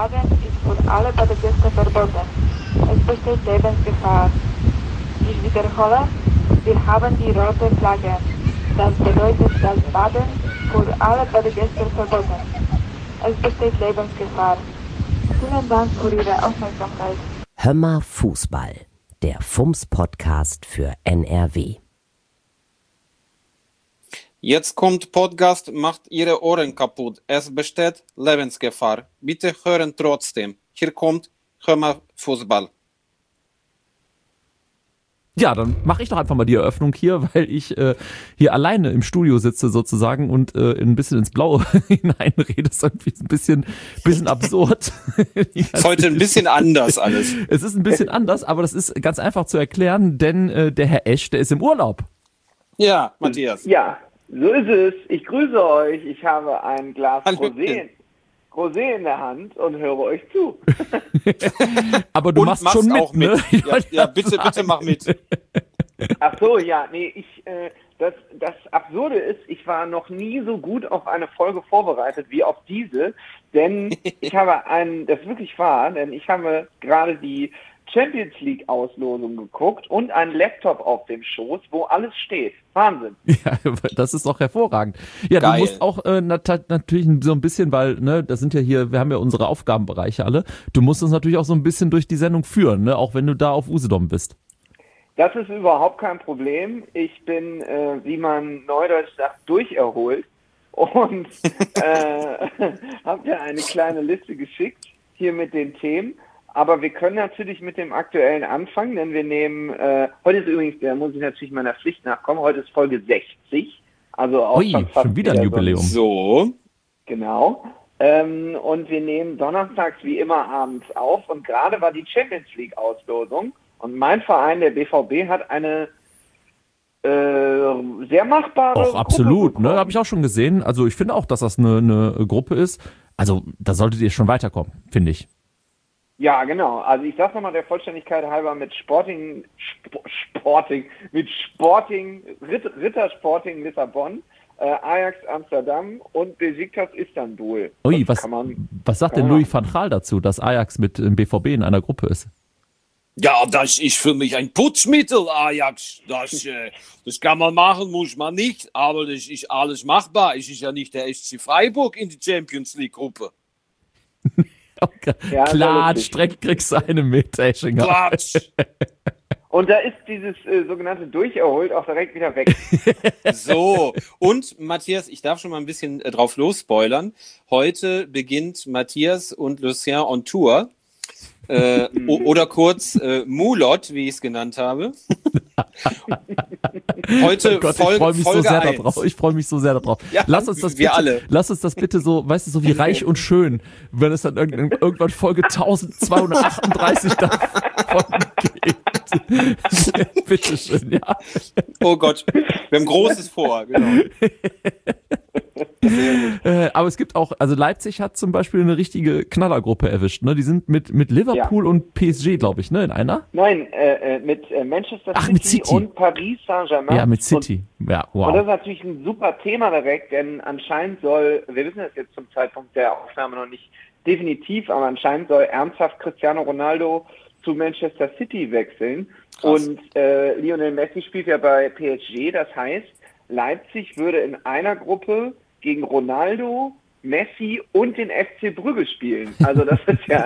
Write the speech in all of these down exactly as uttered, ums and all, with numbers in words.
Fahren ist für alle Badegäste verboten. Es besteht Lebensgefahr. Ich wiederhole, wir haben die rote Flagge. Das bedeutet, dass Baden für alle Badegäste verboten. Es besteht Lebensgefahr. Vielen Dank für Ihre Aufmerksamkeit. Hör mal Fußball, der F U M S-Podcast für N R W. Jetzt kommt Podcast, macht Ihre Ohren kaputt. Es besteht Lebensgefahr. Bitte hören trotzdem. Hier kommt Hör mal Fußball. Ja, dann mache ich doch einfach mal die Eröffnung hier, weil ich äh, hier alleine im Studio sitze sozusagen und äh, ein bisschen ins Blaue hineinrede. Das ist irgendwie ein bisschen, bisschen absurd. Ist heute ein bisschen anders alles. Es ist ein bisschen anders, aber das ist ganz einfach zu erklären, denn äh, der Herr Esch, der ist im Urlaub. Ja, Matthias. Ja, so ist es. Ich grüße euch. Ich habe ein Glas Rosé, Rosé in der Hand und höre euch zu. Aber du und machst schon mit, auch ne? mit. Ja, ja, bitte, bitte mach mit. Ach so, ja, nee, ich, äh, das, das Absurde ist, ich war noch nie so gut auf eine Folge vorbereitet wie auf diese, denn ich habe einen, das ist wirklich wahr, denn ich habe gerade die Champions League Auslosung geguckt und einen Laptop auf dem Schoß, wo alles steht. Wahnsinn. Ja, das ist doch hervorragend. Ja, Geil. Du musst auch äh, nat- natürlich so ein bisschen, weil, ne, das sind ja hier, wir haben ja unsere Aufgabenbereiche alle, du musst uns natürlich auch so ein bisschen durch die Sendung führen, ne, auch wenn du da auf Usedom bist. Das ist überhaupt kein Problem. Ich bin, äh, wie man neudeutsch sagt, durcherholt und äh, habe dir eine kleine Liste geschickt, hier mit den Themen. Aber wir können natürlich mit dem Aktuellen anfangen, denn wir nehmen, äh, heute ist übrigens, da muss ich natürlich meiner Pflicht nachkommen, heute ist Folge sechzig, also auch Ui, schon fast schon wieder ein Jubiläum. So. Genau. Ähm, und wir nehmen donnerstags wie immer abends auf und gerade war die Champions League Auslosung und mein Verein, der B V B, hat eine äh, sehr machbare Auch absolut, Gruppe ne, habe ich auch schon gesehen. Also ich finde auch, dass das eine, eine Gruppe ist. Also da solltet ihr schon weiterkommen, finde ich. Ja, genau. Also ich sage nochmal der Vollständigkeit halber mit Sporting, Sp- Sporting, mit Sporting, Ritt, Ritter Sporting Lissabon, äh, Ajax Amsterdam und Besiktas Istanbul. Ui, Das was, kann man, was sagt kann denn man Louis van Gaal dazu, dass Ajax mit dem B V B in einer Gruppe ist? Ja, das ist für mich ein Putzmittel, Ajax. Das, äh, das kann man machen, muss man nicht. Aber das ist alles machbar. Es ist ja nicht der S C Freiburg in die Champions League Gruppe. Okay. Ja, Klatsch, direkt kriegst du eine mit, Eschinger. Klatsch. Und da ist dieses äh, sogenannte Durcherholt auch direkt wieder weg. So, und Matthias, ich darf schon mal ein bisschen äh, drauf losspoilern. Heute beginnt Matthias und Lucien on Tour. Äh, o- oder kurz äh, Mulot, wie ich es genannt habe. Heute Oh Gott, Folge, ich freue mich Folge so sehr eins. darauf. Ich freue mich so sehr darauf. Ja, lass uns das wir bitte, alle. Lass uns das bitte so, weißt du, so wie reich und schön, wenn es dann irgendwann, irgendwann Folge zwölfhundertachtunddreißig davon geht. Bitte schön, ja. Oh Gott, wir haben Großes vor, genau. Äh, aber es gibt auch, also Leipzig hat zum Beispiel eine richtige Knallergruppe erwischt. Ne? Die sind mit, mit Liverpool Ja. und P S G, glaube ich, ne, in einer? Nein, äh, äh, mit äh, Manchester Ach, City, mit City. und Paris Saint-Germain. Ja, mit City. Ja, Und, und das wow. ist natürlich ein super Thema direkt, denn anscheinend soll, wir wissen das jetzt zum Zeitpunkt der Aufnahme noch nicht definitiv, aber anscheinend soll ernsthaft Cristiano Ronaldo zu Manchester City wechseln. Krass. Und äh, Lionel Messi spielt ja bei P S G, das heißt, Leipzig würde in einer Gruppe gegen Ronaldo, Messi und den F C Brügge spielen. Also das ist ja...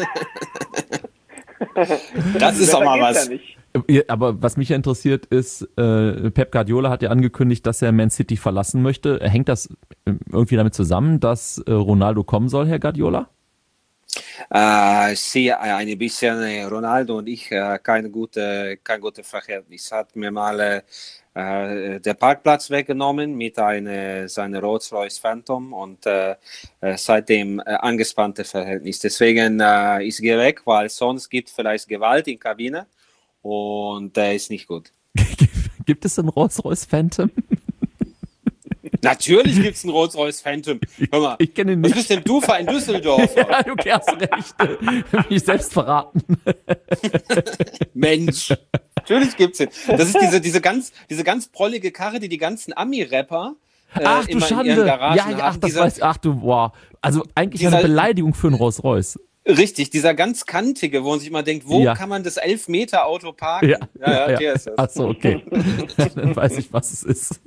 Das ist doch mal Besser geht's was. ja nicht. Ja, aber was mich ja interessiert ist, äh, Pep Guardiola hat ja angekündigt, dass er Man City verlassen möchte. Hängt das irgendwie damit zusammen, dass äh, Ronaldo kommen soll, Herr Guardiola? Äh, ich sehe ein bisschen äh, Ronaldo und ich äh, keine gute, kein gutes Verhältnis. Hat mir mal äh, äh, der Parkplatz weggenommen mit einer seiner Rolls-Royce Phantom und äh, äh, seitdem äh, angespannte Verhältnis. Deswegen äh, ich gehe weg, weil sonst gibt vielleicht Gewalt in Kabine und der ist nicht gut. Gibt es einen Rolls-Royce Phantom? Natürlich gibt es einen Rolls-Royce Phantom. Hör mal, Ich kenne ihn was nicht. bist denn du für ein Düsseldorfer? Ja, okay, hast recht. Mich selbst verraten. Mensch. Natürlich gibt's den. Das ist diese, diese ganz, diese ganz prollige Karre, die die ganzen Ami-Rapper äh, Ach du immer in Schande. ihren Garagen Ja, ja, ach, haben. das Diese, weiß, ach du, wow. Also eigentlich dieser- eine Beleidigung für einen Rolls-Royce. Richtig, dieser ganz kantige, wo man sich immer denkt, wo Ja. kann man das Elfmeter-Auto parken? Ja, ja, ja, ja. der ist das. Ach so, okay. Dann weiß ich, was es ist.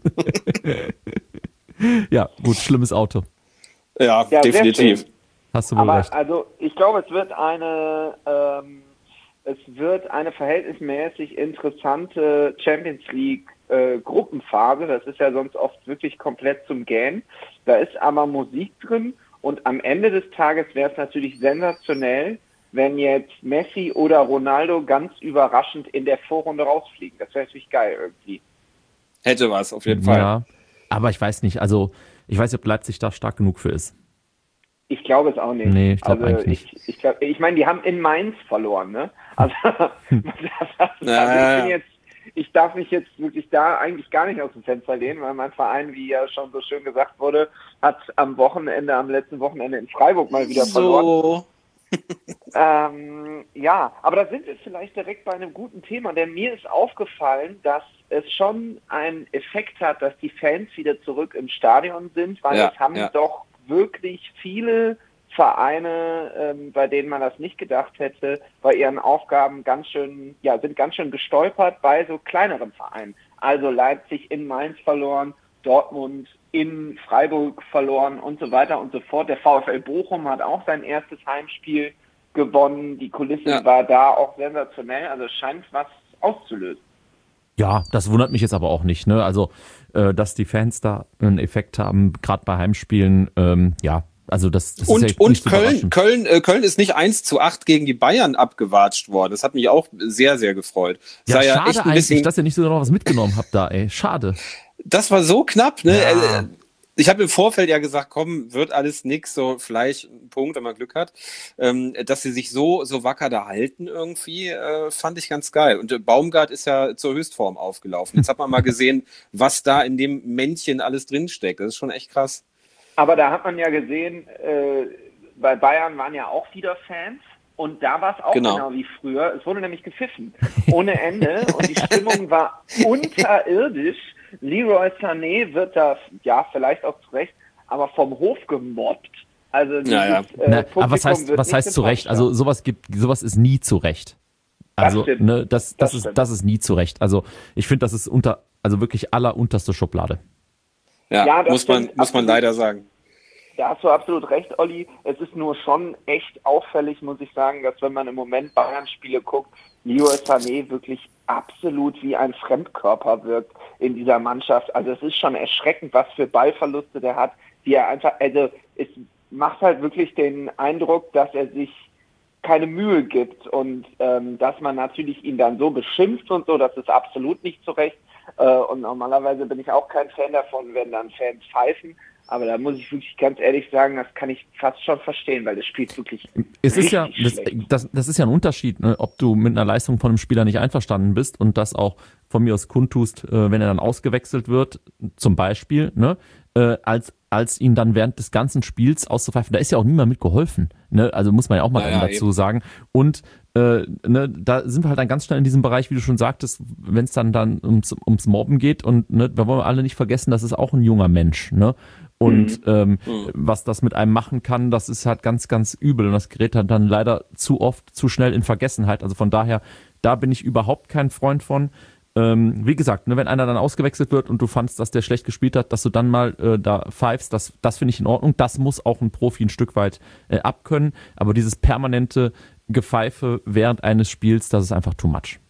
Ja, gut, schlimmes Auto. Ja, Ja, sehr definitiv. schön. Hast du wohl Aber recht. also ich glaube, es wird eine ähm, es wird eine verhältnismäßig interessante Champions League äh, Gruppenphase. Das ist ja sonst oft wirklich komplett zum Gähnen. Da ist aber Musik drin und am Ende des Tages wäre es natürlich sensationell, wenn jetzt Messi oder Ronaldo ganz überraschend in der Vorrunde rausfliegen. Das wäre natürlich geil irgendwie. Hätte was, auf jeden Fall. Ja, aber ich weiß nicht, also ich weiß nicht, ob Leipzig da stark genug für ist. Ich glaube es auch nicht. Nee, ich glaube also eigentlich nicht. Ich, ich, glaub, ich meine, die haben in Mainz verloren, ne? Also, Hm. also Ja, ich, bin ja. jetzt, ich darf mich jetzt wirklich da eigentlich gar nicht aus dem Fenster lehnen, weil mein Verein, wie ja schon so schön gesagt wurde, hat am Wochenende, am letzten Wochenende in Freiburg mal wieder verloren. So. Ähm, ja, aber da sind wir vielleicht direkt bei einem guten Thema, denn mir ist aufgefallen, dass es schon einen Effekt hat, dass die Fans wieder zurück im Stadion sind, weil Ja, es haben ja. doch wirklich viele Vereine, ähm, bei denen man das nicht gedacht hätte, bei ihren Aufgaben ganz schön, ja, sind ganz schön gestolpert bei so kleineren Vereinen. Also Leipzig in Mainz verloren, Dortmund in Freiburg verloren und so weiter und so fort. Der VfL Bochum hat auch sein erstes Heimspiel gewonnen. Die Kulisse Ja. war da auch sensationell. Also es scheint was auszulösen. Ja, das wundert mich jetzt aber auch nicht, ne? Also, äh, dass die Fans da einen Effekt haben, gerade bei Heimspielen, ähm, ja, also das, das ist Und, ja und nicht so Köln, überraschend. Köln, äh, Köln ist nicht eins zu acht gegen die Bayern abgewatscht worden. Das hat mich auch sehr, sehr gefreut. Ja, Sei schade echt ein eigentlich, bisschen, dass ihr nicht sogar noch was mitgenommen habt da, ey. Schade. das war so knapp, ne? Ja. Äh, Ich habe im Vorfeld ja gesagt, komm, wird alles nix, so vielleicht ein Punkt, wenn man Glück hat. Ähm, dass sie sich so, so wacker da halten irgendwie, äh, fand ich ganz geil. Und äh, Baumgart ist ja zur Höchstform aufgelaufen. Jetzt hat man mal gesehen, was da in dem Männchen alles drinsteckt. Das ist schon echt krass. Aber da hat man ja gesehen, äh, bei Bayern waren ja auch wieder Fans. Und da war es auch Genau. genau. wie früher. Es wurde nämlich gepfiffen. Ohne Ende. Und die Stimmung war unterirdisch. Leroy Sané wird da, ja, vielleicht auch zu Recht, aber vom Hof gemobbt. Also dieses, Ja, ja. äh, Na, Publikum aber was heißt, wird was nicht heißt zu Recht? sympathischer. Also sowas gibt, sowas ist nie zu Recht. Also, stimmt. ne, das, das, Das ist, stimmt. das ist nie zu Recht. Also, ich finde, das ist unter, also wirklich allerunterste Schublade. Ja, Ja, das muss man, stimmt, muss man absolut. leider sagen. Da hast du absolut recht, Olli. Es ist nur schon echt auffällig, muss ich sagen, dass wenn man im Moment Bayern-Spiele guckt, Leroy Sané wirklich absolut wie ein Fremdkörper wirkt in dieser Mannschaft. Also es ist schon erschreckend, was für Ballverluste der hat, wie er einfach, also es macht halt wirklich den Eindruck, dass er sich keine Mühe gibt und ähm, dass man natürlich ihn dann so beschimpft und so, das ist absolut nicht zu Recht. Äh, und normalerweise bin ich auch kein Fan davon, wenn dann Fans pfeifen. Aber da muss ich wirklich ganz ehrlich sagen, das kann ich fast schon verstehen, weil das spielt wirklich Es ist ja, richtig das, schlecht. das, das ist ja ein Unterschied, ne, ob du mit einer Leistung von einem Spieler nicht einverstanden bist und das auch von mir aus kundtust, äh, wenn er dann ausgewechselt wird, zum Beispiel, ne, äh, als, als ihn dann während des ganzen Spiels auszupfeifen. Da ist ja auch niemand mit geholfen, ne, also muss man ja auch mal Ja, ja, dazu eben. sagen. Und äh, ne, da sind wir halt dann ganz schnell in diesem Bereich, wie du schon sagtest, wenn es dann, dann ums, ums Mobben geht und ne, da wollen wir alle nicht vergessen, das ist auch ein junger Mensch, ne. Und ähm, Mhm. was das mit einem machen kann, das ist halt ganz, ganz übel. Und das gerät halt dann leider zu oft, zu schnell in Vergessenheit. Also von daher, da bin ich überhaupt kein Freund von. Ähm, wie gesagt, ne, wenn einer dann ausgewechselt wird und du fandst, dass der schlecht gespielt hat, dass du dann mal äh, da pfeifst, das, das finde ich in Ordnung. Das muss auch ein Profi ein Stück weit äh, abkönnen. Aber dieses permanente Gepfeife während eines Spiels, das ist einfach too much.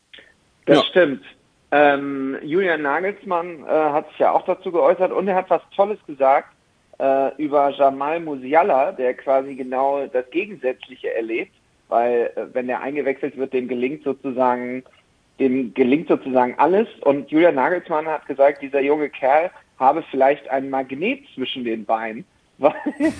Das Ja. stimmt. Ähm, Julian Nagelsmann äh, hat sich ja auch dazu geäußert und er hat was Tolles gesagt äh, über Jamal Musiala, der quasi genau das Gegensätzliche erlebt, weil äh, wenn er eingewechselt wird, dem gelingt sozusagen, dem gelingt sozusagen alles. Und Julian Nagelsmann hat gesagt, dieser junge Kerl habe vielleicht ein Magnet zwischen den Beinen, weil,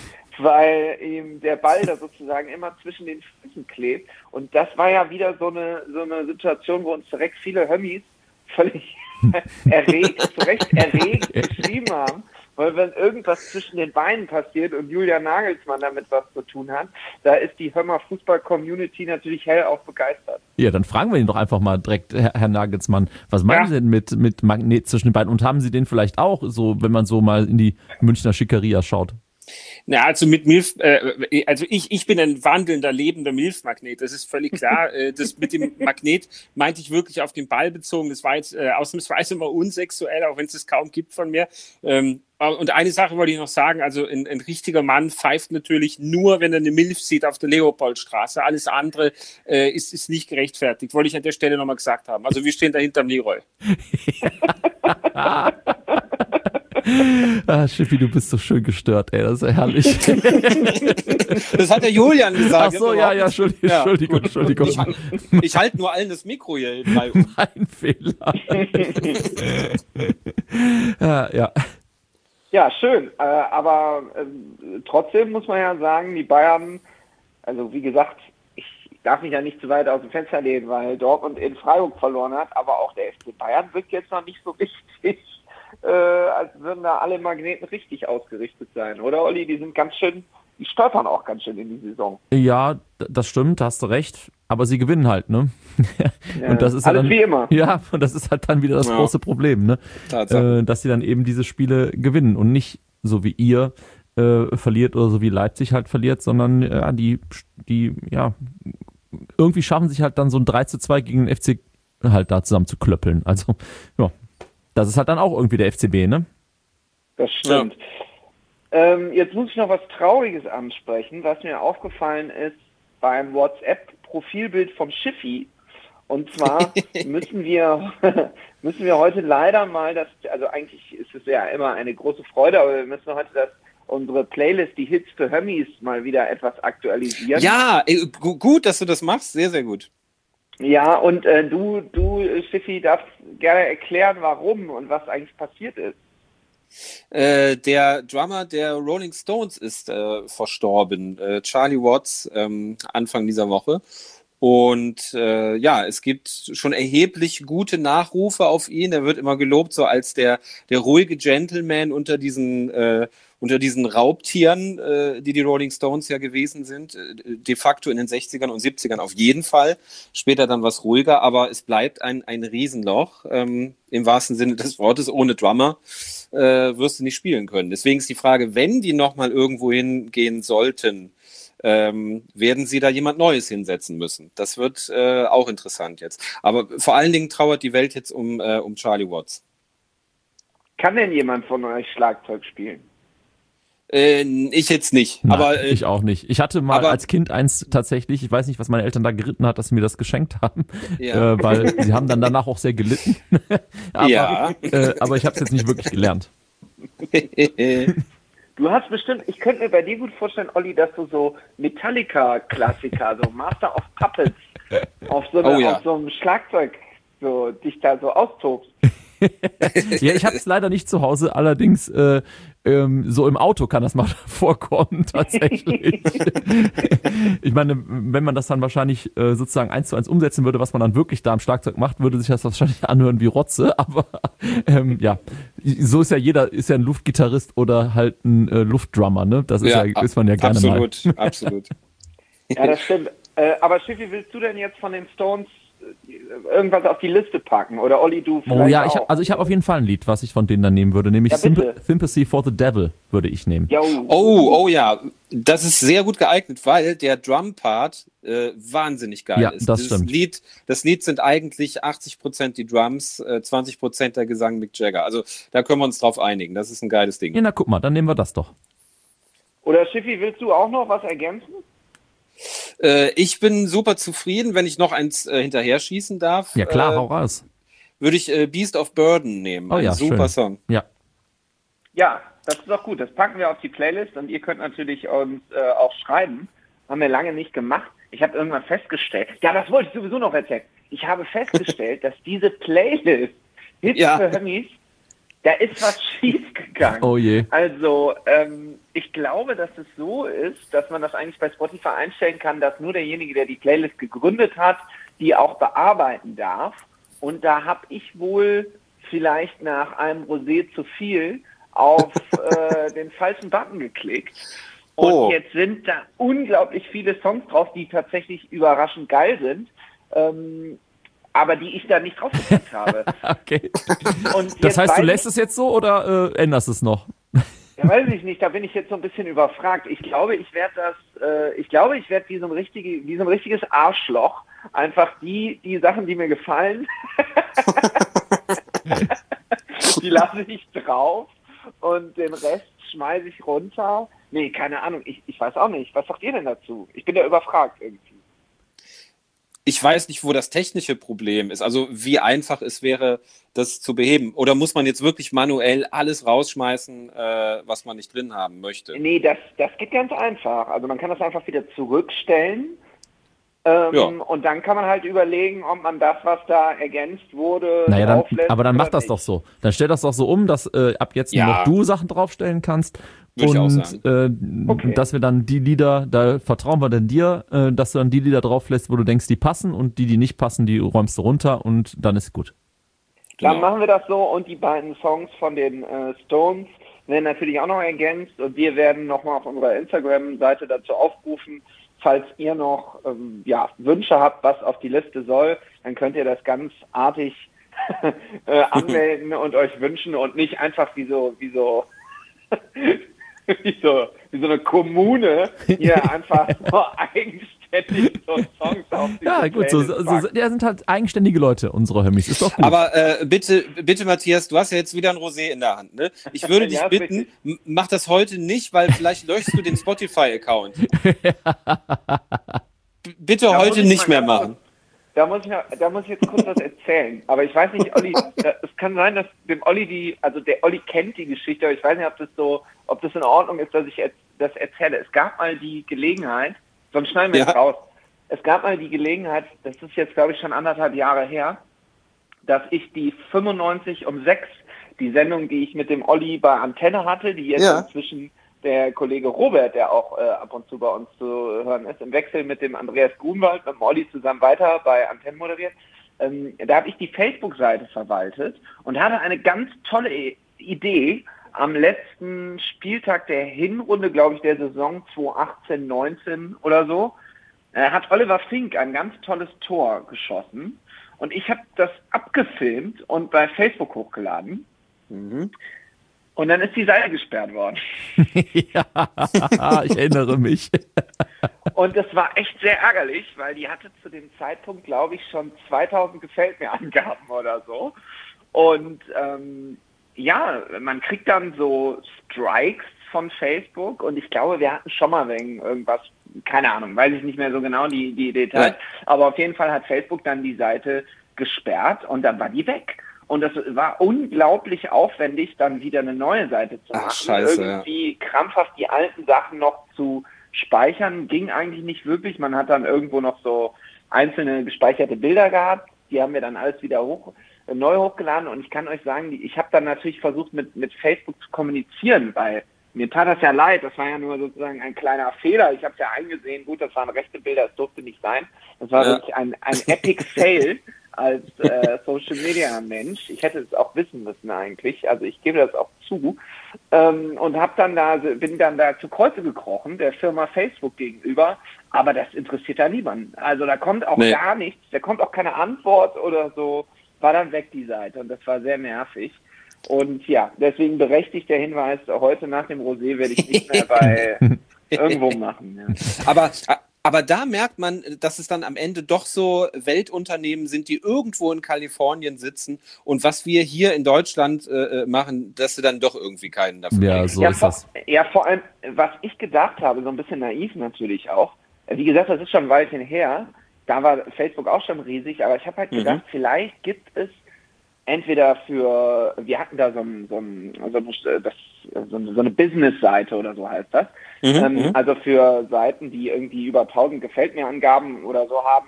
weil ihm der Ball da sozusagen immer zwischen den Füßen klebt. Und das war ja wieder so eine so eine Situation, wo uns direkt viele Hömmis völlig erregt, zu Recht erregt geschrieben haben, weil wenn irgendwas zwischen den Beinen passiert und Julian Nagelsmann damit was zu tun hat, da ist die Hömmer Fußball-Community natürlich hellauf begeistert. Ja, dann fragen wir ihn doch einfach mal direkt, Herr, Herr Nagelsmann, was meinen Ja. Sie denn mit, mit Magnet zwischen den Beinen? Und haben Sie den vielleicht auch, so, wenn man so mal in die Münchner Schickeria schaut? Na, also mit Milf, äh, also ich, ich bin ein wandelnder, lebender Milfmagnet, das ist völlig klar. äh, das mit dem Magnet meinte ich wirklich auf den Ball bezogen. Das war jetzt äh, ausnahmsweise mal unsexuell, auch wenn es das kaum gibt von mir. Ähm, und eine Sache wollte ich noch sagen, also ein, ein richtiger Mann pfeift natürlich nur, wenn er eine Milf sieht auf der Leopoldstraße. Alles andere äh, ist, ist nicht gerechtfertigt, wollte ich an der Stelle nochmal gesagt haben. Also wir stehen da hinterm Leroy. Ah, Schiffi, du bist so schön gestört, ey, das ist ja herrlich. Das hat der Julian gesagt. Ach so, ja, ja, Entschuldigung, Ja, Entschuldigung, Entschuldigung. Ich, ich halte nur allen das Mikro hier bei um. Mein Fehler. ja, ja. Ja, schön. Äh, aber äh, trotzdem muss man ja sagen, die Bayern, also wie gesagt, ich darf mich ja nicht zu weit aus dem Fenster lehnen, weil Dortmund in Freiburg verloren hat, aber auch der F C Bayern wirkt jetzt noch nicht so richtig, äh, als würden da alle Magneten richtig ausgerichtet sein, oder Olli? Die sind ganz schön, die stolpern auch ganz schön in die Saison. Ja, d- das stimmt, da hast du recht. Aber sie gewinnen halt, ne? Ja, und das ist alles dann, wie immer. Ja, und das ist halt dann wieder das Ja. große Problem, ne? Tatsache. Äh, dass sie dann eben diese Spiele gewinnen und nicht so wie ihr äh, verliert oder so wie Leipzig halt verliert, sondern äh, die, die, ja, irgendwie schaffen sich halt dann so ein drei zu zwei gegen den F C halt da zusammen zu klöppeln. Also, ja, das ist halt dann auch irgendwie der F C B, ne? Das stimmt. Ähm, jetzt muss ich noch was Trauriges ansprechen, was mir aufgefallen ist beim WhatsApp-Profilbild vom Schiffi. Und zwar müssen wir müssen wir heute leider mal das, also eigentlich ist es ja immer eine große Freude, aber wir müssen heute das unsere Playlist, die Hits für Hömmis, mal wieder etwas aktualisieren. Ja, äh, gu- gut, dass du das machst. Sehr, sehr gut. Ja, und äh, du, du, Schiffi, darfst gerne erklären, warum und was eigentlich passiert ist. Äh, der Drummer der Rolling Stones ist äh, verstorben, äh, Charlie Watts, ähm, Anfang dieser Woche. Und äh, ja, es gibt schon erheblich gute Nachrufe auf ihn. Er wird immer gelobt, so als der, der ruhige Gentleman unter diesen, äh, unter diesen Raubtieren, äh, die die Rolling Stones ja gewesen sind. Äh, de facto in den sechzigern und siebzigern auf jeden Fall. Später dann was ruhiger, aber es bleibt ein, ein Riesenloch, ähm, im wahrsten Sinne des Wortes. Ohne Drummer äh, wirst du nicht spielen können. Deswegen ist die Frage, wenn die nochmal irgendwo hingehen sollten, Ähm, werden sie da jemand Neues hinsetzen müssen. Das wird äh, auch interessant jetzt. Aber vor allen Dingen trauert die Welt jetzt um, äh, um Charlie Watts. Kann denn jemand von euch Schlagzeug spielen? Äh, ich jetzt nicht. Nein, aber äh, ich auch nicht. Ich hatte mal aber- als Kind eins tatsächlich, ich weiß nicht, was meine Eltern da geritten hat, dass sie mir das geschenkt haben, Ja. äh, weil sie haben dann danach auch sehr gelitten. aber, Ja. äh, aber ich habe es jetzt nicht wirklich gelernt. Du hast bestimmt, ich könnte mir bei dir gut vorstellen, Olli, dass du so Metallica-Klassiker, so Master of Puppets, auf so, einer, Oh ja. auf so einem Schlagzeug so dich da so austobst. Ja, ich habe es leider nicht zu Hause, allerdings äh, ähm, so im Auto kann das mal vorkommen tatsächlich. Ich meine, wenn man das dann wahrscheinlich äh, sozusagen eins zu eins umsetzen würde, was man dann wirklich da am Schlagzeug macht, würde sich das wahrscheinlich anhören wie Rotze, aber ähm, ja, so ist ja jeder, ist ja ein Luftgitarrist oder halt ein äh, Luftdrummer, ne? Das ist ja, Ja, ist man ja gerne absolut, mal. absolut. Ja, das stimmt. Äh, aber Schiffi, willst du denn jetzt von den Stones äh, irgendwas auf die Liste packen? Oder Olli, du vielleicht Oh ja, ich auch? hab, also ich habe auf jeden Fall ein Lied, was ich von denen dann nehmen würde, nämlich Ja, bitte. Symp- Sympathy for the Devil würde ich nehmen. Jo. Oh, oh ja, das ist sehr gut geeignet, weil der Drum-Part äh, wahnsinnig geil Ja, ist. das Dieses stimmt. Lied, das Lied sind eigentlich achtzig Prozent die Drums, äh, zwanzig Prozent der Gesang Mick Jagger. Also da können wir uns drauf einigen. Das ist ein geiles Ding. Ja, na guck mal, dann nehmen wir das doch. Oder Schiffi, willst du auch noch was ergänzen? Äh, ich bin super zufrieden, wenn ich noch eins äh, hinterher schießen darf. Ja klar, äh, hau raus. Würde ich äh, Beast of Burden nehmen. Oh Ein ja, super schön. Song. Ja. Ja, das ist doch gut. Das packen wir auf die Playlist und ihr könnt natürlich uns äh, auch schreiben. Haben wir lange nicht gemacht. Ich habe irgendwann festgestellt, ja, das wollte ich sowieso noch erzählen. Ich habe festgestellt, dass diese Playlist Hits Ja. für Hömmis, da ist was schief gegangen. Oh je. Also, ähm, ich glaube, dass es so ist, dass man das eigentlich bei Spotify einstellen kann, dass nur derjenige, der die Playlist gegründet hat, die auch bearbeiten darf. Und da habe ich wohl vielleicht nach einem Rosé zu viel auf äh, den falschen Button geklickt. Und Oh. jetzt sind da unglaublich viele Songs drauf, die tatsächlich überraschend geil sind, ähm, aber die ich da nicht draufgeklickt habe. Okay. Und Das jetzt heißt, du weiß lässt es jetzt so oder äh, änderst es noch? Ja, weiß ich nicht, da bin ich jetzt so ein bisschen überfragt. Ich glaube, ich werde das, äh, ich glaube, ich werde wie so ein richtige, wie so ein richtiges Arschloch einfach die, die Sachen, die mir gefallen, die lasse ich drauf und den Rest schmeiße ich runter. Nee, keine Ahnung, ich, ich weiß auch nicht. Was sagt ihr denn dazu? Ich bin da überfragt irgendwie. Ich weiß nicht, wo das technische Problem ist. Also wie einfach es wäre, das zu beheben. Oder muss man jetzt wirklich manuell alles rausschmeißen, äh, was man nicht drin haben möchte? Nee, das, das geht ganz einfach. Also man kann das einfach wieder zurückstellen. Ähm, Ja. Und dann kann man halt überlegen, ob man das, was da ergänzt wurde, Naja, dann, drauflässt aber dann oder mach das nicht. doch so. Dann stell das doch so um, dass äh, ab jetzt Ja. nur noch du Sachen draufstellen kannst. Würde ich auch Und sagen. äh, Okay. dass wir dann die Lieder, da vertrauen wir dann dir, äh, dass du dann die Lieder drauf lässt, wo du denkst, die passen, und die, die nicht passen, die räumst du runter, und dann ist gut. Dann Genau. machen wir das so, und die beiden Songs von den äh, Stones werden natürlich auch noch ergänzt, und wir werden nochmal auf unserer Instagram-Seite dazu aufrufen, falls ihr noch ähm, ja, Wünsche habt, was auf die Liste soll, dann könnt ihr das ganz artig äh, anmelden und euch wünschen und nicht einfach wie so, wie so, wie so, wie so eine Kommune hier einfach so eigenständig so Songs auf die Ja, gut, so, Playlist so, packen. so, der sind halt eigenständige Leute, unsere Hömmis. Ist doch gut. Aber äh, bitte, bitte, Matthias, du hast ja jetzt wieder ein Rosé in der Hand, ne? Ich würde dich Ja, ist bitten, richtig. m- mach das heute nicht, weil vielleicht löschst du den Spotify-Account. B- bitte Da muss heute ich nicht mal mehr ganz machen. Da muss ich, noch- da muss ich jetzt kurz was erzählen. Aber ich weiß nicht, Olli, da- es kann sein, dass dem Olli die, also der Olli kennt die Geschichte, aber ich weiß nicht, ob das so, ob das in Ordnung ist, dass ich jetzt das erzähle. Es gab mal die Gelegenheit, sonst schneiden wir Ja. es raus. Es gab mal die Gelegenheit, das ist jetzt, glaube ich, schon anderthalb Jahre her, dass ich die fünfundneunzig um sechs, die Sendung, die ich mit dem Olli bei Antenne hatte, die jetzt Ja. inzwischen der Kollege Robert, der auch äh, ab und zu bei uns zu hören ist, im Wechsel mit dem Andreas Grunwald, mit dem Olli zusammen weiter bei Antenne moderiert, ähm, da habe ich die Facebook-Seite verwaltet und hatte eine ganz tolle I- Idee am letzten Spieltag der Hinrunde, glaube ich, der Saison zweitausendachtzehn neunzehn oder so, äh, hat Oliver Fink ein ganz tolles Tor geschossen, und ich habe das abgefilmt und bei Facebook hochgeladen. Mhm. Und dann ist die Seite gesperrt worden. Ja, ich erinnere mich. Und das war echt sehr ärgerlich, weil die hatte zu dem Zeitpunkt, glaube ich, schon zweitausend Gefällt mir Angaben oder so. Und ähm, ja, man kriegt dann so Strikes von Facebook, und ich glaube, wir hatten schon mal wegen irgendwas, keine Ahnung, weiß ich nicht mehr so genau die, die Details, Ja. aber auf jeden Fall hat Facebook dann die Seite gesperrt, und dann war die weg. Und das war unglaublich aufwendig, dann wieder eine neue Seite zu Ach, machen. scheiße, ja. Irgendwie krampfhaft die alten Sachen noch zu speichern, ging eigentlich nicht wirklich. Man hat dann irgendwo noch so einzelne gespeicherte Bilder gehabt. Die haben wir dann alles wieder hoch, äh, neu hochgeladen. Und ich kann euch sagen, die- ich habe dann natürlich versucht, mit, mit Facebook zu kommunizieren, weil mir tat das ja leid. Das war ja nur sozusagen ein kleiner Fehler. Ich habe es ja eingesehen. Gut, das waren rechte Bilder, das durfte nicht sein. Das war Ja. wirklich ein, ein Epic Fail als äh, Social Media Mensch. Ich hätte es auch wissen müssen eigentlich. Also ich gebe das auch zu. Ähm, und habe dann da, bin dann da zu Kreuze gekrochen, der Firma Facebook gegenüber. Aber das interessiert da niemanden. Also da kommt auch Nee. gar nichts. Da kommt auch keine Antwort oder so. War dann weg, die Seite. Und das war sehr nervig. Und ja, deswegen berechtigt der Hinweis, heute nach dem Rosé werde ich nicht mehr bei irgendwo machen. Ja. Aber, aber da merkt man, dass es dann am Ende doch so Weltunternehmen sind, die irgendwo in Kalifornien sitzen, und was wir hier in Deutschland äh, machen, dass sie dann doch irgendwie keinen dafür Ja, kriegen. so ja, ist vor, das. ja, vor allem, was ich gedacht habe, so ein bisschen naiv natürlich auch. Wie gesagt, das ist schon ein Weilchen her. Da war Facebook auch schon riesig, aber ich habe halt Mhm. gedacht, vielleicht gibt es entweder für, wir hatten da so, ein, so, ein, so, eine, das, so eine, so eine Business-Seite oder so heißt das. Mhm, ähm, mhm. Also für Seiten, die irgendwie über tausend Gefällt mir Angaben oder so haben,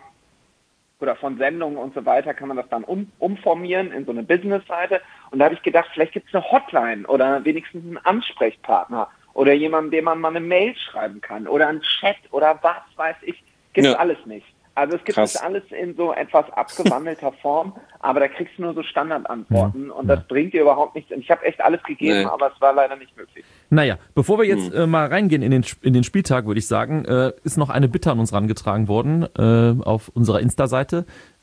oder von Sendungen und so weiter, kann man das dann um, umformieren in so eine Business-Seite. Und da habe ich gedacht, vielleicht gibt es eine Hotline oder wenigstens einen Ansprechpartner oder jemanden, dem man mal eine Mail schreiben kann oder einen Chat oder was weiß ich. Gibt es Ja. alles nicht. Also es gibt Krass. das alles in so etwas abgewandelter Form, aber da kriegst du nur so Standardantworten, und das bringt dir überhaupt nichts. Und ich habe echt alles gegeben, Nee. aber es war leider nicht möglich. Naja, bevor wir jetzt Hm. äh, mal reingehen in den, Sp- in den Spieltag, würde ich sagen, äh, ist noch eine Bitte an uns rangetragen worden äh, auf unserer Insta-Seite.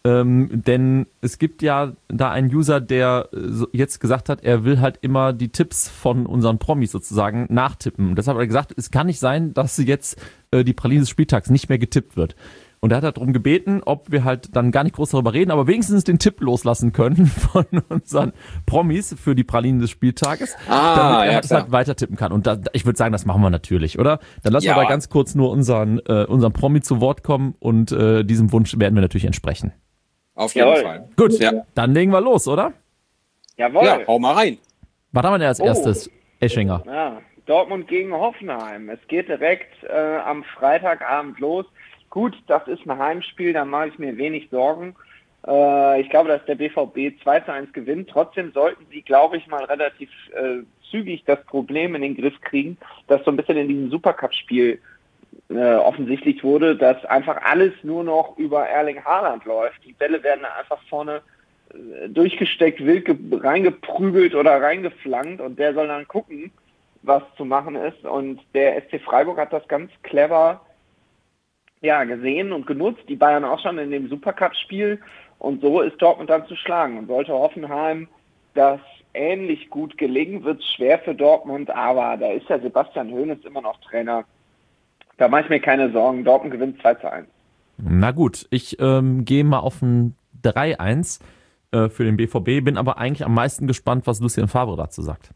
Ähm, denn es gibt ja da einen User, der äh, jetzt gesagt hat, er will halt immer die Tipps von unseren Promis sozusagen nachtippen. Und deshalb hat er gesagt, es kann nicht sein, dass jetzt äh, die Praline des Spieltags nicht mehr getippt wird. Und er hat halt darum gebeten, ob wir halt dann gar nicht groß darüber reden, aber wenigstens den Tipp loslassen können von unseren Promis für die Pralinen des Spieltages, Ah, damit er ja, das klar. halt weiter tippen kann. Und da, ich würde sagen, das machen wir natürlich, oder? Dann lassen Ja. wir da ganz kurz nur unseren, äh, unseren Promi zu Wort kommen und äh, diesem Wunsch werden wir natürlich entsprechen. Auf jeden Jawohl. Fall. Gut, Ja. dann legen wir los, oder? Jawohl. Ja, hau mal rein. Was haben wir denn als Oh. erstes, Eschinger? Ja, Dortmund gegen Hoffenheim. Es geht direkt äh, am Freitagabend los. Gut, das ist ein Heimspiel, da mache ich mir wenig Sorgen. Äh, ich glaube, dass der B V B zwei zu eins gewinnt. Trotzdem sollten sie, glaube ich, mal relativ äh, zügig das Problem in den Griff kriegen, das so ein bisschen in diesem Supercup-Spiel äh, offensichtlich wurde, dass einfach alles nur noch über Erling Haaland läuft. Die Bälle werden einfach vorne äh, durchgesteckt, wild ge- reingeprügelt oder reingeflankt und der soll dann gucken, was zu machen ist. Und der S C Freiburg hat das ganz clever ja, gesehen und genutzt. Die Bayern auch schon in dem Supercup-Spiel. Und so ist Dortmund dann zu schlagen. Und sollte Hoffenheim das ähnlich gut gelingen, wird es schwer für Dortmund. Aber da ist ja Sebastian Hoeneß immer noch Trainer. Da mache ich mir keine Sorgen. Dortmund gewinnt zwei zu eins. Na gut, ich ähm, gehe mal auf ein drei eins äh, für den B V B, bin aber eigentlich am meisten gespannt, was Lucien Favre dazu sagt.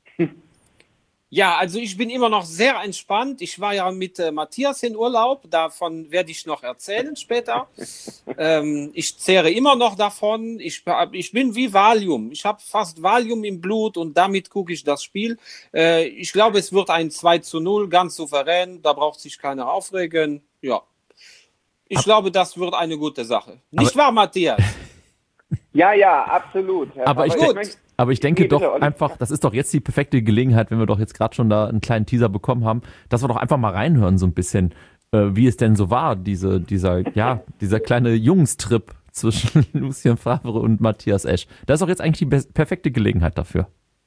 Ja, also ich bin immer noch sehr entspannt. Ich war ja mit äh, Matthias in Urlaub, davon werde ich noch erzählen später. ähm, ich zehre immer noch davon. Ich, ich bin wie Valium. Ich habe fast Valium im Blut und damit gucke ich das Spiel. Äh, ich glaube, es wird ein zwei zu null, ganz souverän. Da braucht sich keiner aufregen. Ja, ich Ab- glaube, das wird eine gute Sache. Nicht wahr, Matthias? Ja, ja, absolut. Herr Aber ich, Favre, denk, möchte- aber ich denke Nee, bitte, doch Olli. einfach, das ist doch jetzt die perfekte Gelegenheit, wenn wir doch jetzt gerade schon da einen kleinen Teaser bekommen haben, dass wir doch einfach mal reinhören so ein bisschen, äh, wie es denn so war, diese, dieser, ja, dieser kleine Jungenstrip zwischen Lucien Favre und Matthias Esch. Das ist doch jetzt eigentlich die be- perfekte Gelegenheit dafür.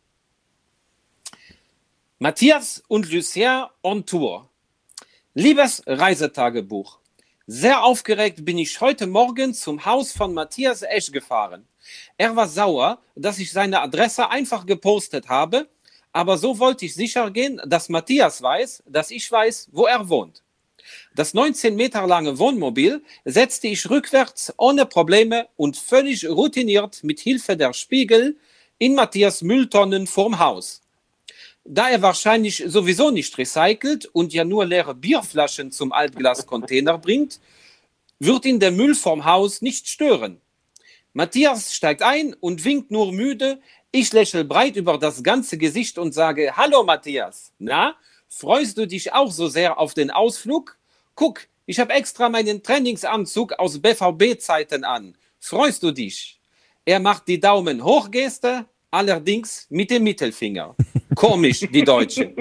Matthias und Lucien on Tour. Liebes Reisetagebuch, sehr aufgeregt bin ich heute Morgen zum Haus von Matthias Esch gefahren. Er war sauer, dass ich seine Adresse einfach gepostet habe, aber so wollte ich sicher gehen, dass Matthias weiß, dass ich weiß, wo er wohnt. Das neunzehn Meter lange Wohnmobil setzte ich rückwärts ohne Probleme und völlig routiniert mit Hilfe der Spiegel in Matthias Mülltonnen vorm Haus. Da er wahrscheinlich sowieso nicht recycelt und ja nur leere Bierflaschen zum Altglascontainer bringt, wird ihn der Müll vom Haus nicht stören. Matthias steigt ein und winkt nur müde. Ich lächle breit über das ganze Gesicht und sage, hallo Matthias, na, freust du dich auch so sehr auf den Ausflug? Guck, ich habe extra meinen Trainingsanzug aus B V B-Zeiten an. Freust du dich? Er macht die Daumen-Hoch-Geste, allerdings mit dem Mittelfinger. Komisch, die Deutschen.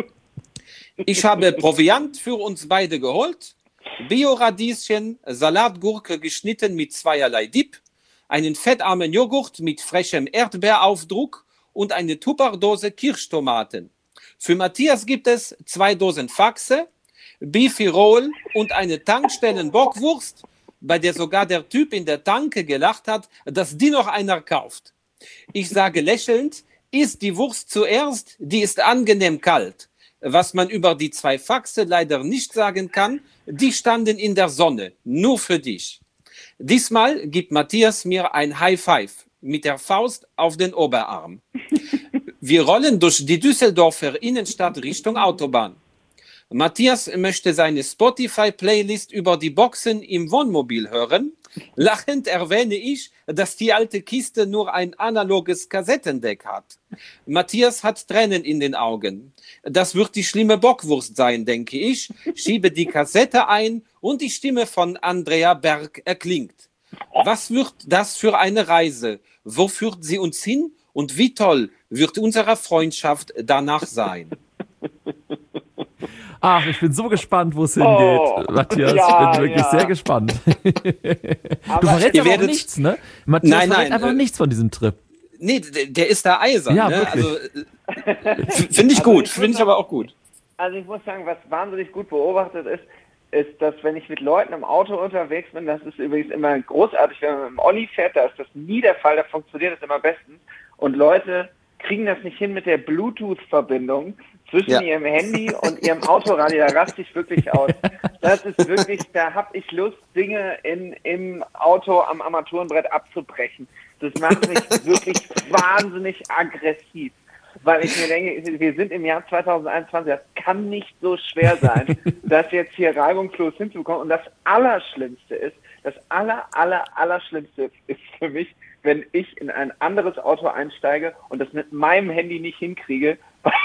Ich habe Proviant für uns beide geholt, Bio-Radieschen, Salatgurke geschnitten mit zweierlei Dip, einen fettarmen Joghurt mit frechem Erdbeeraufdruck und eine Tupperdose Kirschtomaten. Für Matthias gibt es zwei Dosen Faxe, Bifirol und eine Tankstellen-Bockwurst, bei der sogar der Typ in der Tanke gelacht hat, dass die noch einer kauft. Ich sage lächelnd, isst die Wurst zuerst, die ist angenehm kalt. Was man über die zwei Faxe leider nicht sagen kann, die standen in der Sonne, nur für dich. Diesmal gibt Matthias mir ein High Five mit der Faust auf den Oberarm. Wir rollen durch die Düsseldorfer Innenstadt Richtung Autobahn. Matthias möchte seine Spotify-Playlist über die Boxen im Wohnmobil hören. Lachend erwähne ich, dass die alte Kiste nur ein analoges Kassettendeck hat. Matthias hat Tränen in den Augen. Das wird die schlimme Bockwurst sein, denke ich. Schiebe die Kassette ein und die Stimme von Andrea Berg erklingt. Was wird das für eine Reise? Wo führt sie uns hin? Und wie toll wird unsere Freundschaft danach sein? Ach, ich bin so gespannt, wo es Oh, hingeht, Matthias. ja, ich bin wirklich ja. sehr gespannt. du Aber verrätst ihr aber auch werdet- nichts, ne? Matthias Nein, verrät nein, einfach äh, nichts von diesem Trip. Nee, der, der ist da eisern. Ja, ne? wirklich. Also, äh, finde ich Also gut, ich finde ich muss aber auch gut. Also ich muss sagen, was wahnsinnig gut beobachtet ist, ist, dass wenn ich mit Leuten im Auto unterwegs bin, das ist übrigens immer großartig, wenn man mit dem Olli fährt, da ist das nie der Fall, da funktioniert das immer bestens. Und Leute kriegen das nicht hin mit der Bluetooth-Verbindung zwischen ja. ihrem Handy und ihrem Autoradio, da raste ich wirklich aus. Das ist wirklich, da habe ich Lust, Dinge in, im Auto am Armaturenbrett abzubrechen. Das macht mich wirklich wahnsinnig aggressiv, weil ich mir denke, wir sind im Jahr zwanzig einundzwanzig, das kann nicht so schwer sein, das jetzt hier reibungslos hinzubekommen. Und das Allerschlimmste ist, das Aller, Aller, Allerschlimmste ist für mich, wenn ich in ein anderes Auto einsteige und das mit meinem Handy nicht hinkriege,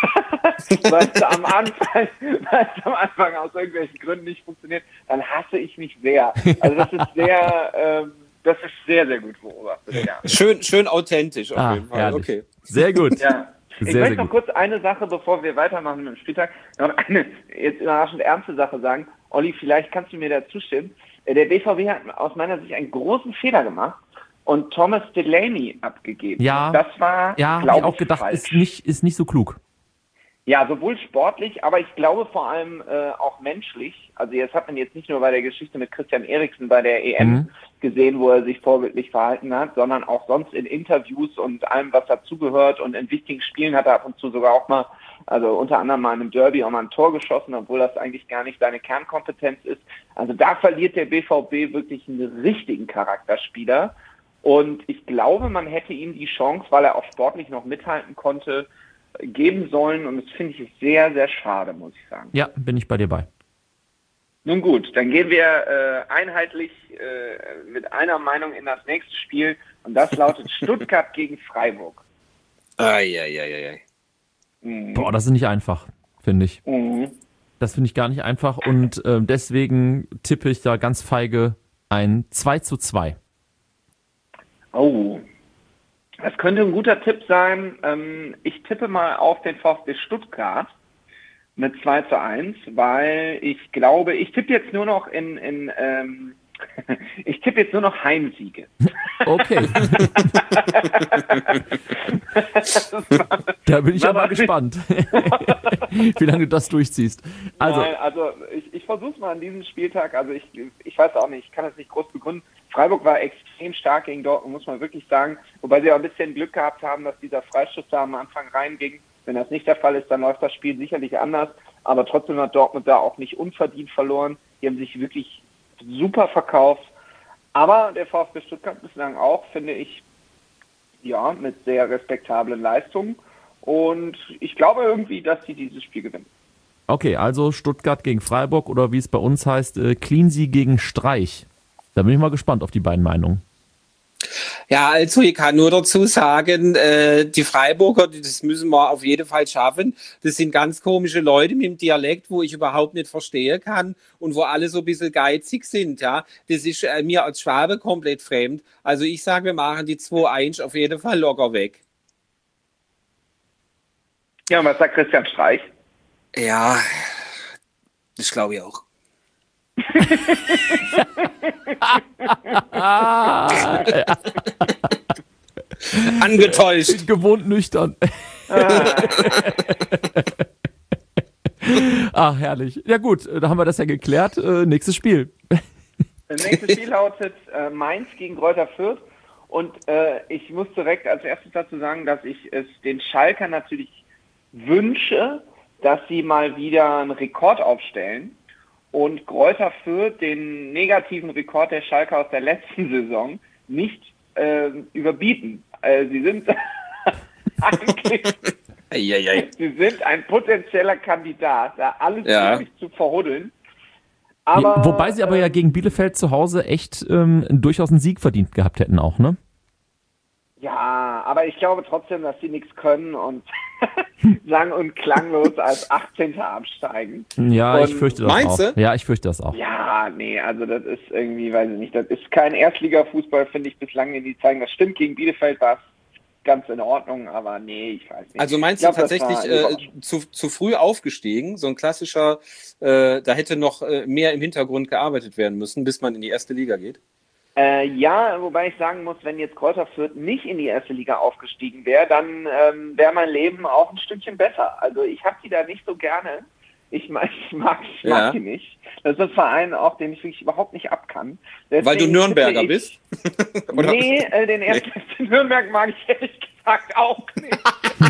weil es am Anfang, weil es am Anfang aus irgendwelchen Gründen nicht funktioniert, dann hasse ich mich sehr. Also das ist sehr, ähm, das ist sehr, sehr gut beobachtet. Ja. Schön, schön authentisch auf ah, jeden Fall. Herrlich. Okay. Sehr gut. Ja. Ich sehr, möchte sehr noch gut. kurz eine Sache, bevor wir weitermachen mit dem Spieltag, noch eine jetzt überraschend ernste Sache sagen. Olli, vielleicht kannst du mir da zustimmen. Der B V B hat aus meiner Sicht einen großen Fehler gemacht und Thomas Delaney abgegeben. Ja, das war, ja, glaube ich auch ich, gedacht, falsch. ist nicht, ist nicht so klug. Ja, sowohl sportlich, aber ich glaube vor allem äh, auch menschlich. Also jetzt hat man jetzt nicht nur bei der Geschichte mit Christian Eriksen bei der E M Mhm. gesehen, wo er sich vorbildlich verhalten hat, sondern auch sonst in Interviews und allem, was dazugehört. Und in wichtigen Spielen hat er ab und zu sogar auch mal, also unter anderem mal in einem Derby auch mal ein Tor geschossen, obwohl das eigentlich gar nicht seine Kernkompetenz ist. Also da verliert der B V B wirklich einen richtigen Charakterspieler. Und ich glaube, man hätte ihm die Chance, weil er auch sportlich noch mithalten konnte, geben sollen. Und das finde ich sehr, sehr schade, muss ich sagen. Ja, bin ich bei dir bei. Nun gut, dann gehen wir äh, einheitlich äh, mit einer Meinung in das nächste Spiel. Und das lautet Stuttgart gegen Freiburg. Eieieiei. Mhm. Boah, das ist nicht einfach, finde ich. Mhm. Das finde ich gar nicht einfach und äh, deswegen tippe ich da ganz feige ein zwei zu zwei. Oh, das könnte ein guter Tipp sein. Ähm, ich tippe mal auf den VfB Stuttgart mit zwei zu eins, weil ich glaube, ich tippe jetzt nur noch in, in ähm, ich tippe jetzt nur noch Heimsiege. Okay. Da bin ich ja mal gespannt, wie lange du das durchziehst. Also, Nein, also ich, ich versuche es mal an diesem Spieltag, also ich, ich weiß auch nicht, ich kann das nicht groß begründen. Freiburg war extrem stark gegen Dortmund, muss man wirklich sagen, wobei sie auch ein bisschen Glück gehabt haben, dass dieser Freistoß da am Anfang reinging. Wenn das nicht der Fall ist, dann läuft das Spiel sicherlich anders, aber trotzdem hat Dortmund da auch nicht unverdient verloren. Die haben sich wirklich super verkauft, aber der VfB Stuttgart bislang auch, finde ich, ja, mit sehr respektablen Leistungen und ich glaube irgendwie, dass sie dieses Spiel gewinnen. okay, also Stuttgart gegen Freiburg oder wie es bei uns heißt, äh, Cleansea gegen Streich. Da bin ich mal gespannt auf die beiden Meinungen. Ja, also ich kann nur dazu sagen, äh, die Freiburger, das müssen wir auf jeden Fall schaffen. Das sind ganz komische Leute mit dem Dialekt, wo ich überhaupt nicht verstehen kann und wo alle so ein bisschen geizig sind. Ja, das ist äh, mir als Schwabe komplett fremd. Also ich sage, wir machen die zwei eins auf jeden Fall locker weg. Ja, und was sagt Christian Streich? Ja, das glaube ich auch. Angetäuscht. Gewohnt nüchtern. Ach, herrlich. Ja gut, da haben wir das ja geklärt. Äh, nächstes Spiel. Das nächste Spiel lautet äh, Mainz gegen Greuther Fürth. Und äh, ich muss direkt als erstes dazu sagen, dass ich es den Schalkern natürlich wünsche, dass sie mal wieder einen Rekord aufstellen und Greuther Fürth den negativen Rekord der Schalker aus der letzten Saison nicht äh, überbieten. Äh, sie sind eigentlich Eieiei. sie sind ein potenzieller Kandidat, da alles Ja. wirklich zu verhuddeln. Aber, Wobei sie aber ja ähm, gegen Bielefeld zu Hause echt ähm, durchaus einen Sieg verdient gehabt hätten auch, ne? Ja, aber ich glaube trotzdem, dass sie nichts können und sang- und klanglos als achtzehnter absteigen. Ja, Und ich fürchte das meinst auch. du? Ja, ich fürchte das auch. Ja, nee, also das ist irgendwie, weiß ich nicht, das ist kein Erstliga-Fußball, finde ich bislang, den die zeigen. Das stimmt, gegen Bielefeld war es ganz in Ordnung, aber nee, ich weiß nicht. Also meinst Ich glaub, du das tatsächlich war äh, überraschend. zu, zu früh aufgestiegen? So ein klassischer, äh, da hätte noch äh, mehr im Hintergrund gearbeitet werden müssen, bis man in die erste Liga geht? Äh, ja, wobei ich sagen muss, wenn jetzt Greuther Fürth nicht in die erste Liga aufgestiegen wäre, dann ähm, wäre mein Leben auch ein Stückchen besser. Also ich habe die da nicht so gerne. Ich mag, ich mag, ich Ja. mag die nicht. Das ist ein Verein auch, den ich wirklich überhaupt nicht ab kann. Weil du Deswegen Nürnberger tippe ich- bist? Oder? Nee, äh, den ersten F C Nürnberg mag ich ehrlich gesagt auch nicht.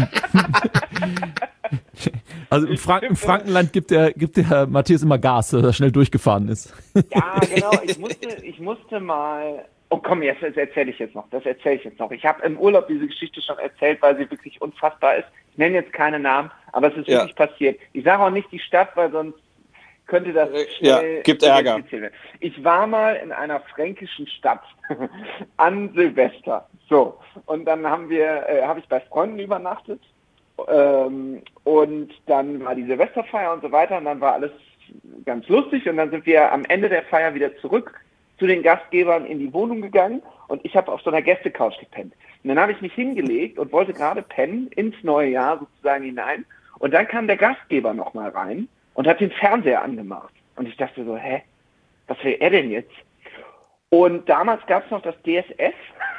Also im, Frank im Frankenland gibt der, gibt der Matthias immer Gas, dass er schnell durchgefahren ist. Ja, genau. Ich musste, ich musste mal. Oh komm, jetzt, das erzähle ich jetzt noch. Das erzähle ich jetzt noch. Ich habe im Urlaub diese Geschichte schon erzählt, weil sie wirklich unfassbar ist. Ich nenne jetzt keine Namen, aber es ist Ja. wirklich passiert. Ich sage auch nicht die Stadt, weil sonst könnte das Äh, schnell ja, gibt Ärger. identifiziert werden. Ich war mal in einer fränkischen Stadt an Silvester. So, und dann haben wir, äh, habe ich bei Freunden übernachtet. Ähm, und dann war die Silvesterfeier und so weiter und dann war alles ganz lustig und dann sind wir am Ende der Feier wieder zurück zu den Gastgebern in die Wohnung gegangen und ich habe auf so einer Gästecouch gepennt. Und dann habe ich mich hingelegt und wollte gerade pennen ins neue Jahr sozusagen hinein und dann kam der Gastgeber nochmal rein und hat den Fernseher angemacht. Und ich dachte so, hä, was will er denn jetzt? Und damals gab es noch das D S F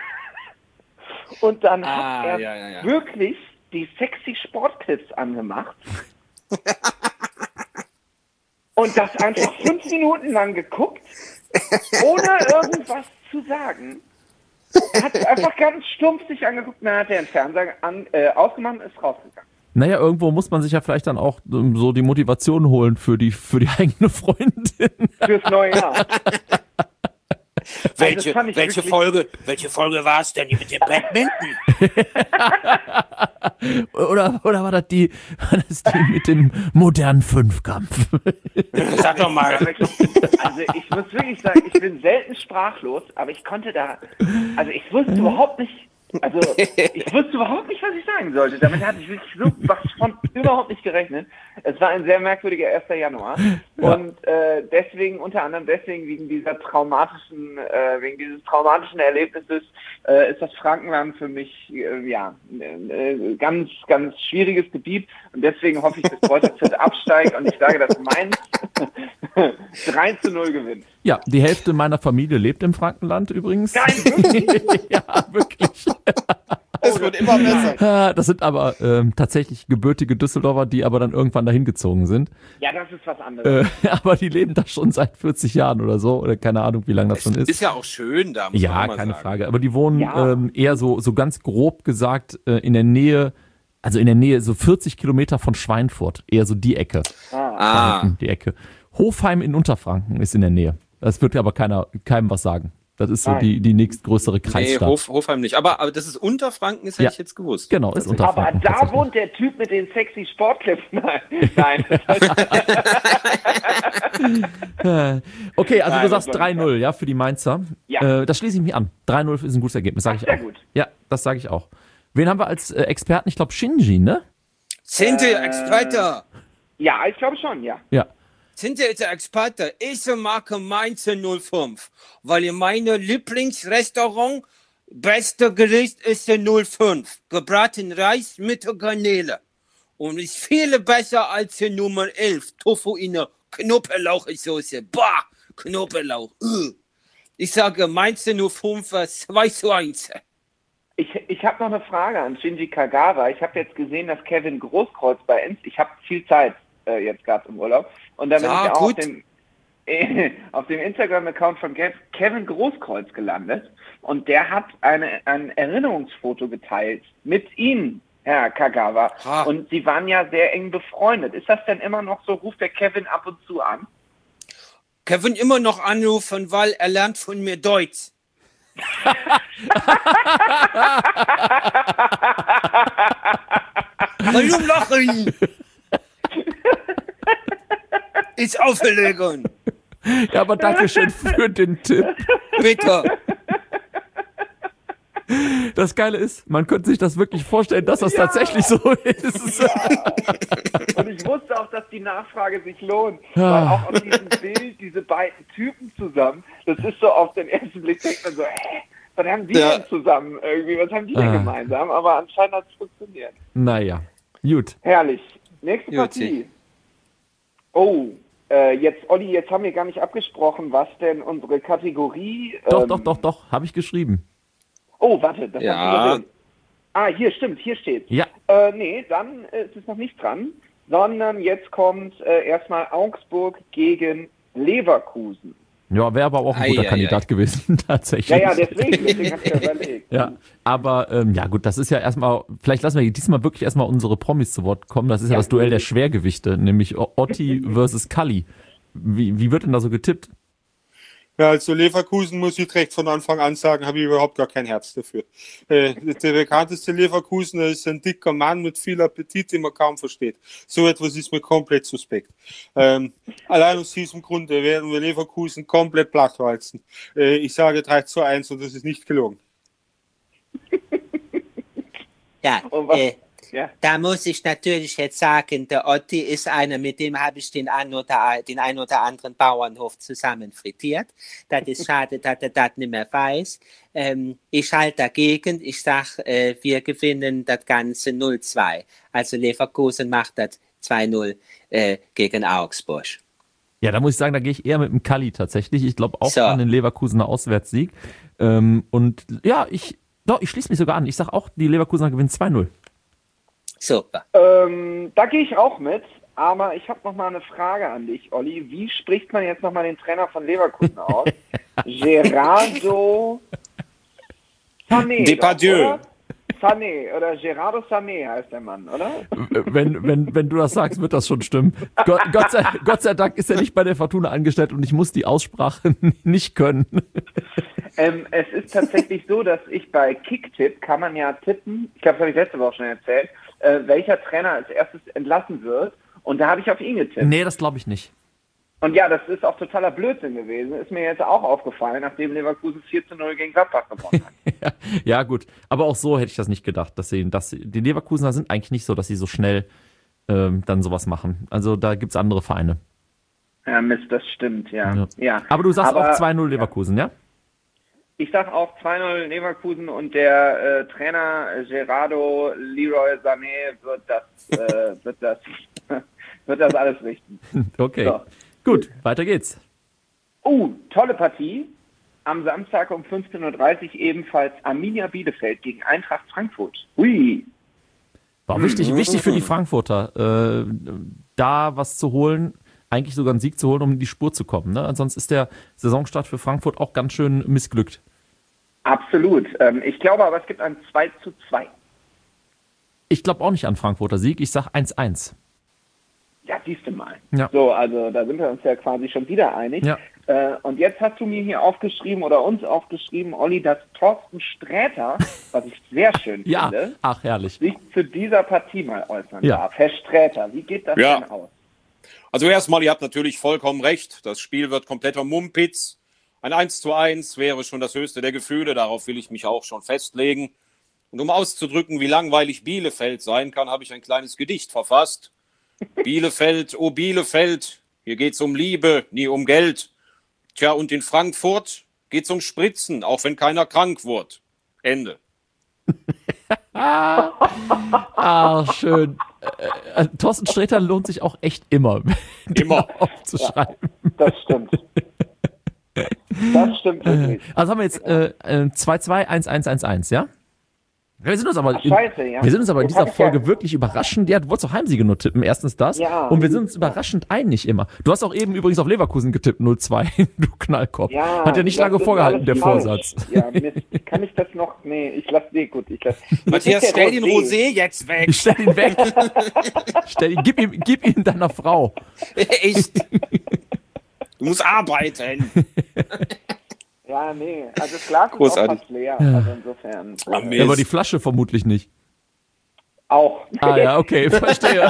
und dann Ah, hat er ja, ja, ja. wirklich die sexy Sportclips angemacht und das einfach fünf Minuten lang geguckt, ohne irgendwas zu sagen. Er hat einfach ganz stumpf sich angeguckt, dann hat er den Fernseher an, äh, ausgemacht und ist rausgegangen. Naja, irgendwo muss man sich ja vielleicht dann auch ähm, so die Motivation holen für die, für die eigene Freundin. Fürs neue Jahr. Welche, fand ich welche, wirklich- Folge, welche Folge war es denn die mit dem Badminton? Oder, oder war das die, war das die mit dem modernen Fünfkampf? Sag doch mal. Also ich muss wirklich sagen, ich bin selten sprachlos, aber ich konnte da, also ich wusste überhaupt nicht, also ich wusste überhaupt nicht, was ich sagen sollte. Damit hatte ich wirklich so was von überhaupt nicht gerechnet. Es war ein sehr merkwürdiger erster Januar Ja. und äh, deswegen, unter anderem deswegen, wegen dieser traumatischen, äh, wegen dieses traumatischen Erlebnisses, äh, ist das Frankenland für mich äh, ja ein äh, ganz, ganz schwieriges Gebiet und deswegen hoffe ich, dass Greuther Fürth absteigt und ich sage, dass Mainz drei zu null gewinnt. Ja, die Hälfte meiner Familie lebt im Frankenland übrigens. Nein, wirklich? Ja, wirklich. Es wird immer besser. Ah, Das sind aber ähm, tatsächlich gebürtige Düsseldorfer, die aber dann irgendwann dahin gezogen sind. Ja, das ist was anderes. Äh, aber die leben da schon seit vierzig Jahren oder so. Oder keine Ahnung, wie lange das schon ist. Ist ja auch schön da, muss man Ja, auch mal keine sagen. Frage. Aber die wohnen Ja. ähm, eher so, so ganz grob gesagt äh, in der Nähe, also in der Nähe so vierzig Kilometer von Schweinfurt. Eher so die Ecke. Da Ah, hinten, die Ecke. Hofheim in Unterfranken ist in der Nähe. Das wird aber keiner, keinem was sagen. Das ist so Nein. die, die nächstgrößere nee, Kreisstadt. Hof, Hofheim nicht. Aber, aber das ist Unterfranken, ist hätte Ja. ich jetzt gewusst. Genau, ist Aber Unterfranken. da tatsächlich. wohnt der Typ mit den sexy Sportclips. Nein, nein. Äh, Okay, also Nein, du das sagst war drei nicht null, ja, für die Mainzer. Ja. Äh, das schließe ich mich an. drei null ist ein gutes Ergebnis, sage ich Sehr auch. gut. Ja, das sage ich auch. Wen haben wir als äh, Experten? Ich glaube Shinji, ne? Sind der Experte? Ja, ich glaube schon, ja. Ja. Sind der Experte? Ich mag Mainz null fünf, weil meine Lieblingsrestaurant beste Gericht ist der null fünf. Gebraten Reis mit Garnele. Und ist viel besser als die Nummer elf. Tofu in der Knoblauchsoße. Bah, Knoblauch. Ugh. Ich sage Mainz null fünf zwei zu eins. Ich, ich habe noch eine Frage an Shinji Kagawa. Ich habe jetzt gesehen, dass Kevin Großkreuz bei uns, ich habe viel Zeit äh, jetzt gerade im Urlaub, und dann bin Ja, ich auch gut. auf dem, äh, auf dem Instagram-Account von Kev, Kevin Großkreuz gelandet und der hat eine, ein Erinnerungsfoto geteilt mit Ihnen, Herr Kagawa. Ha. Und Sie waren ja sehr eng befreundet. Ist das denn immer noch so? Ruft der Kevin ab und zu an? Kevin immer noch anrufen, weil er lernt von mir Deutsch. Warum lachen? Ist Aufregung. Ja, aber danke schön für den Tipp. Bitte. Das Geile ist, man könnte sich das wirklich vorstellen, dass das Ja. tatsächlich so ist. Und ich wusste auch, dass die Nachfrage sich lohnt. Ja. Weil auch auf diesem Bild, diese beiden Typen zusammen, das ist so auf den ersten Blick, denkt man so, hä, was haben die Ja. denn zusammen irgendwie, was haben die denn Ah. gemeinsam? Aber anscheinend hat es funktioniert. Naja, gut. Herrlich. Nächste Juti. Partie. Oh, äh, jetzt, Olli, jetzt haben wir gar nicht abgesprochen, was denn unsere Kategorie... Doch, ähm, doch, doch, doch, habe ich geschrieben. Oh, warte, das Ja. hast du übersehen. Ah, hier, stimmt, hier steht. Ja. Äh, nee, dann äh, ist es noch nicht dran, sondern jetzt kommt äh, erstmal Augsburg gegen Leverkusen. Ja, wäre aber auch ein guter Ei, ei, Kandidat ei. gewesen, tatsächlich. Ja, ja, deswegen, deswegen hab ich ja überlegt. Ja, aber ähm, ja gut, das ist ja erstmal, vielleicht lassen wir diesmal wirklich erstmal unsere Promis zu Wort kommen. Das ist ja, Ja. das Duell der Schwergewichte, nämlich O- Otti versus Kalli. Wie, wie wird denn da so getippt? Ja, also Leverkusen muss ich direkt von Anfang an sagen, habe ich überhaupt gar kein Herz dafür. Äh, der bekannteste Leverkusener ist ein dicker Mann mit viel Appetit, den man kaum versteht. So etwas ist mir komplett suspekt. Ähm, allein aus diesem Grunde werden wir Leverkusen komplett plattwalzen. Äh, ich sage drei zu eins und das ist nicht gelogen. Ja, Und was- äh, Ja. da muss ich natürlich jetzt sagen, der Otti ist einer, mit dem habe ich den ein oder, den ein oder anderen Bauernhof zusammen frittiert. Das ist schade, dass er das nicht mehr weiß. Ähm, ich halte dagegen. Ich sage, äh, wir gewinnen das Ganze null zwei. Also Leverkusen macht das zwei null äh, gegen Augsburg. Ja, da muss ich sagen, da gehe ich eher mit dem Kalli tatsächlich. Ich glaube auch So. an den Leverkusener Auswärtssieg. Ähm, und ja, ich, doch, ich schließe mich sogar an. Ich sage auch, die Leverkusener gewinnen zwei null. Super. Ähm, da gehe ich auch mit, aber ich habe noch mal eine Frage an dich, Olli. Wie spricht man jetzt noch mal den Trainer von Leverkusen aus? Gerardo Sané. Depardieu. Oder? Sané oder Gerardo Sané heißt der Mann, oder? Wenn, wenn, wenn du das sagst, wird das schon stimmen. Gott, Gott, sei, Gott sei Dank ist er nicht bei der Fortuna angestellt und ich muss die Aussprache nicht können. Ähm, es ist tatsächlich so, dass ich bei Kicktipp kann man ja tippen, ich glaube, das habe ich letzte Woche schon erzählt, äh, welcher Trainer als erstes entlassen wird. Und da habe ich auf ihn getippt. Nee, das glaube ich nicht. Und ja, das ist auch totaler Blödsinn gewesen. Ist mir jetzt auch aufgefallen, nachdem Leverkusen vier zu null gegen Gladbach gewonnen hat. Ja, ja, gut. Aber auch so hätte ich das nicht gedacht, dass sie, dass sie, die Leverkusener sind eigentlich nicht so, dass sie so schnell ähm, dann sowas machen. Also da gibt's andere Vereine. Ja, Mist, das stimmt, ja. Ja. ja. Aber du sagst Aber auch zwei null Leverkusen, ja? Ich sage auch zwei null Leverkusen und der äh, Trainer Gerardo Leroy Sané wird das, äh, wird das, wird das alles richten. Okay. So. Gut, weiter geht's. Oh, tolle Partie. Am Samstag um fünfzehn Uhr dreißig ebenfalls Arminia Bielefeld gegen Eintracht Frankfurt. Hui. War wichtig, wichtig für die Frankfurter, äh, da was zu holen, eigentlich sogar einen Sieg zu holen, um in die Spur zu kommen. Ne? Ansonsten ist der Saisonstart für Frankfurt auch ganz schön missglückt. Absolut. Ähm, ich glaube aber, es gibt ein zwei zu zwei. Ich glaube auch nicht an Frankfurter Sieg. Ich sag eins eins. Ja, siehst du mal. Ja. So, also da sind wir uns ja quasi schon wieder einig. Ja. Äh, und jetzt hast du mir hier aufgeschrieben oder uns aufgeschrieben, Olli, dass Thorsten Sträter, was ich sehr schön Ja, finde, ach herrlich. sich zu dieser Partie mal äußern Ja. darf. Herr Sträter, wie geht das Ja. denn aus? Also erstmal, ihr habt natürlich vollkommen recht. Das Spiel wird kompletter Mumpitz. Ein eins zu eins wäre schon das höchste der Gefühle. Darauf will ich mich auch schon festlegen. Und um auszudrücken, wie langweilig Bielefeld sein kann, habe ich ein kleines Gedicht verfasst. Bielefeld, oh Bielefeld, hier geht's um Liebe, nie um Geld. Tja, und in Frankfurt geht's um Spritzen, auch wenn keiner krank wird. Ende. Ah, schön. Äh, äh, Thorsten Sträter lohnt sich auch echt immer, Immer. aufzuschreiben. Das stimmt. Das stimmt wirklich. Also haben wir jetzt äh, äh, zwei zwei eins eins eins eins, ja? Wir sind uns aber, Ach, scheiße, ja. wir sind uns aber in Jetzt dieser hab ich Folge ja- wirklich überraschend, ja, du wolltest doch Heimsiege nur tippen, erstens das, Ja. und wir sind uns überraschend einig immer. Du hast auch eben übrigens auf Leverkusen getippt, null zwei, du Knallkopf. Ja, Hat ja nicht das lange ist vorgehalten, der alles falsch. Vorsatz. Ja, Mist. Kann ich das noch? Nee, ich lass nee, gut, ich lass. Matthias, Das ist der stell den Rosé jetzt weg. Ich stell ihn weg. stell ihn, gib ihm, gib ihn deiner Frau. Echt. Du musst arbeiten. Ja, nee, also das Glas ist auch Großartig. fast leer, also insofern. Ah, äh, Mist. Ja, aber die Flasche vermutlich nicht. auch. Ah ja, okay, verstehe.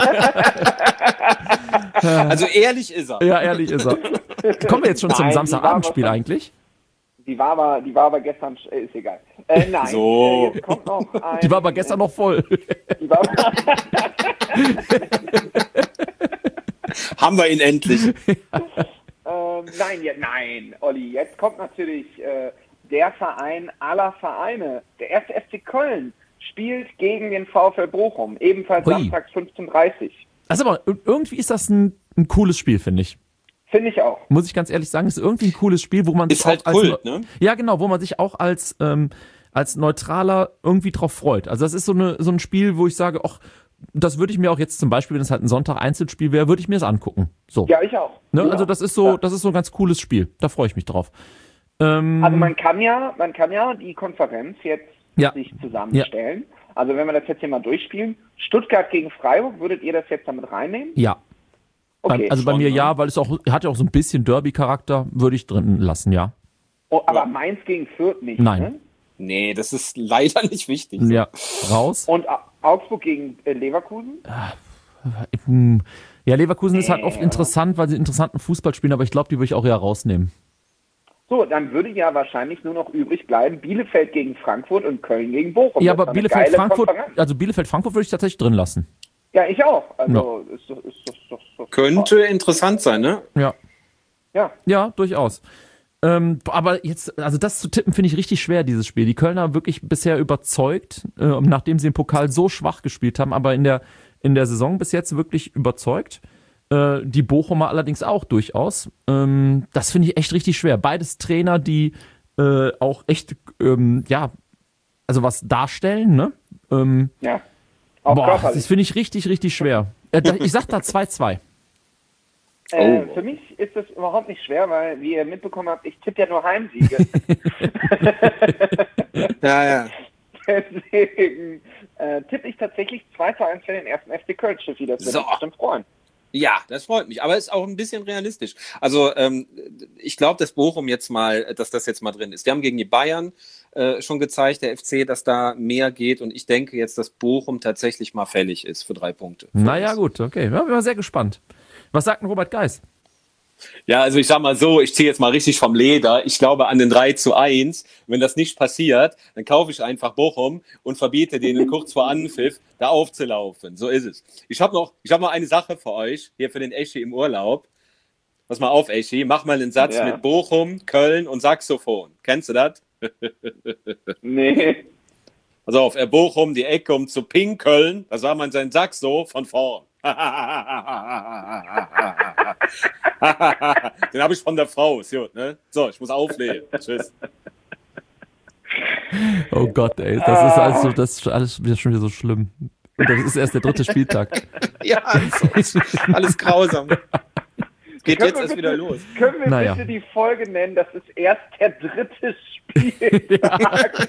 Also ehrlich ist er. Ja, ehrlich ist er. Kommen wir jetzt schon zum Nein, die Samstagabendspiel war- eigentlich? Die war aber, die war aber gestern, äh, ist egal. Äh, nein, So. äh, jetzt kommt noch ein, Die war aber gestern noch voll. Die war, Haben wir ihn endlich. ähm, nein, ja, nein, Olli, jetzt kommt natürlich äh, der Verein aller Vereine. Der erste F C Köln spielt gegen den VfL Bochum, ebenfalls Hui. samstags fünfzehn Uhr dreißig. Also aber irgendwie ist das ein, ein cooles Spiel, finde ich. Finde ich auch. Muss ich ganz ehrlich sagen, ist irgendwie ein cooles Spiel, wo man sich Ist halt auch als Kult, ne? Ja, genau, wo man sich auch als ähm, als Neutraler irgendwie drauf freut. Also das ist so eine so ein Spiel, wo ich sage, ach, das würde ich mir auch jetzt zum Beispiel, wenn es halt ein Sonntag-Einzelspiel wäre, würde ich mir das angucken. So. Ja, ich auch. Ne? Ja. Also das ist so, das ist so ein ganz cooles Spiel. Da freue ich mich drauf. Ähm, Also man kann ja, man kann ja die Konferenz jetzt Ja. sich zusammenstellen. Also wenn wir das jetzt hier mal durchspielen, Stuttgart gegen Freiburg, würdet ihr das jetzt damit reinnehmen? ja. Okay. Bei, also bei schon, mir ne? ja, weil es auch, hat ja auch so ein bisschen Derby-Charakter, würde ich drin lassen, ja. Oh, aber Mainz gegen Fürth nicht, Nein. ne? Nee, das ist leider nicht wichtig. Ja, raus. Und Au- Augsburg gegen äh, Leverkusen? Hm. Ja, Leverkusen ist halt Nee, oft oder? interessant, weil sie interessanten Fußball spielen, aber ich glaube, die würde ich auch eher rausnehmen. So, dann würde ja wahrscheinlich nur noch übrig bleiben Bielefeld gegen Frankfurt und Köln gegen Bochum. Ja, Das aber war eine Bielefeld, geile Frankfurt, Konferenz. also Bielefeld, Frankfurt würde ich tatsächlich drin lassen. Ja, ich auch. Also ist, doch- ist, doch- ist, doch- ist, doch- Könnte interessant sein, ne? Ja. Ja. Ja, durchaus. Ähm, aber jetzt, also das zu tippen, finde ich richtig schwer, dieses Spiel. Die Kölner wirklich bisher überzeugt, äh, nachdem sie im Pokal so schwach gespielt haben, aber in der, in der Saison bis jetzt wirklich überzeugt. Äh, die Bochumer allerdings auch durchaus. Ähm, das finde ich echt richtig schwer. Beides Trainer, die äh, auch echt, ähm, ja, also was darstellen, ne? Ähm, Ja. Auch boah, körperlich. das finde ich richtig, richtig schwer. Äh, da, ich sag da zwei zwei. Äh, Oh. für mich ist das überhaupt nicht schwer, weil, wie ihr mitbekommen habt, ich tippe ja nur Heimsiege. Ja, ja. Deswegen äh, tippe ich tatsächlich zwei zu eins für den ersten F C Köln, Schiffi. Das würde So. mich bestimmt freuen. Ja, das freut mich, aber ist auch ein bisschen realistisch. Also ähm, ich glaube, dass Bochum jetzt mal, dass das jetzt mal drin ist. Die haben gegen die Bayern äh, schon gezeigt, der F C, dass da mehr geht und ich denke jetzt, dass Bochum tatsächlich mal fällig ist für drei Punkte. Für Naja, uns. gut, okay. Ja, bin mal sehr gespannt. Was sagt denn Robert Geis? Ja, also ich sag mal so, ich ziehe jetzt mal richtig vom Leder. Ich glaube an den drei zu eins. Wenn das nicht passiert, dann kaufe ich einfach Bochum und verbiete denen kurz vor Anpfiff da aufzulaufen. So ist es. Ich habe noch, ich habe noch eine Sache für euch, hier für den Eschi im Urlaub. Pass mal auf, Eschi, mach mal einen Satz Ja. mit Bochum, Köln und Saxophon. Kennst du das? Nee. Pass auf, er Bochum, die Ecke um zu pinkeln. Da sah man sein Saxo von vorn. Den habe ich von der Frau. Ist gut, ne? So, ich muss auflegen. Tschüss. Oh Gott, ey, das ist alles, so, das ist alles wieder schon wieder so schlimm. Und das ist erst der dritte Spieltag. Ja, alles, alles grausam. Es geht Können jetzt wir erst bitte- wieder los. Können wir Naja. bitte die Folge nennen, das ist erst der dritte Spieltag.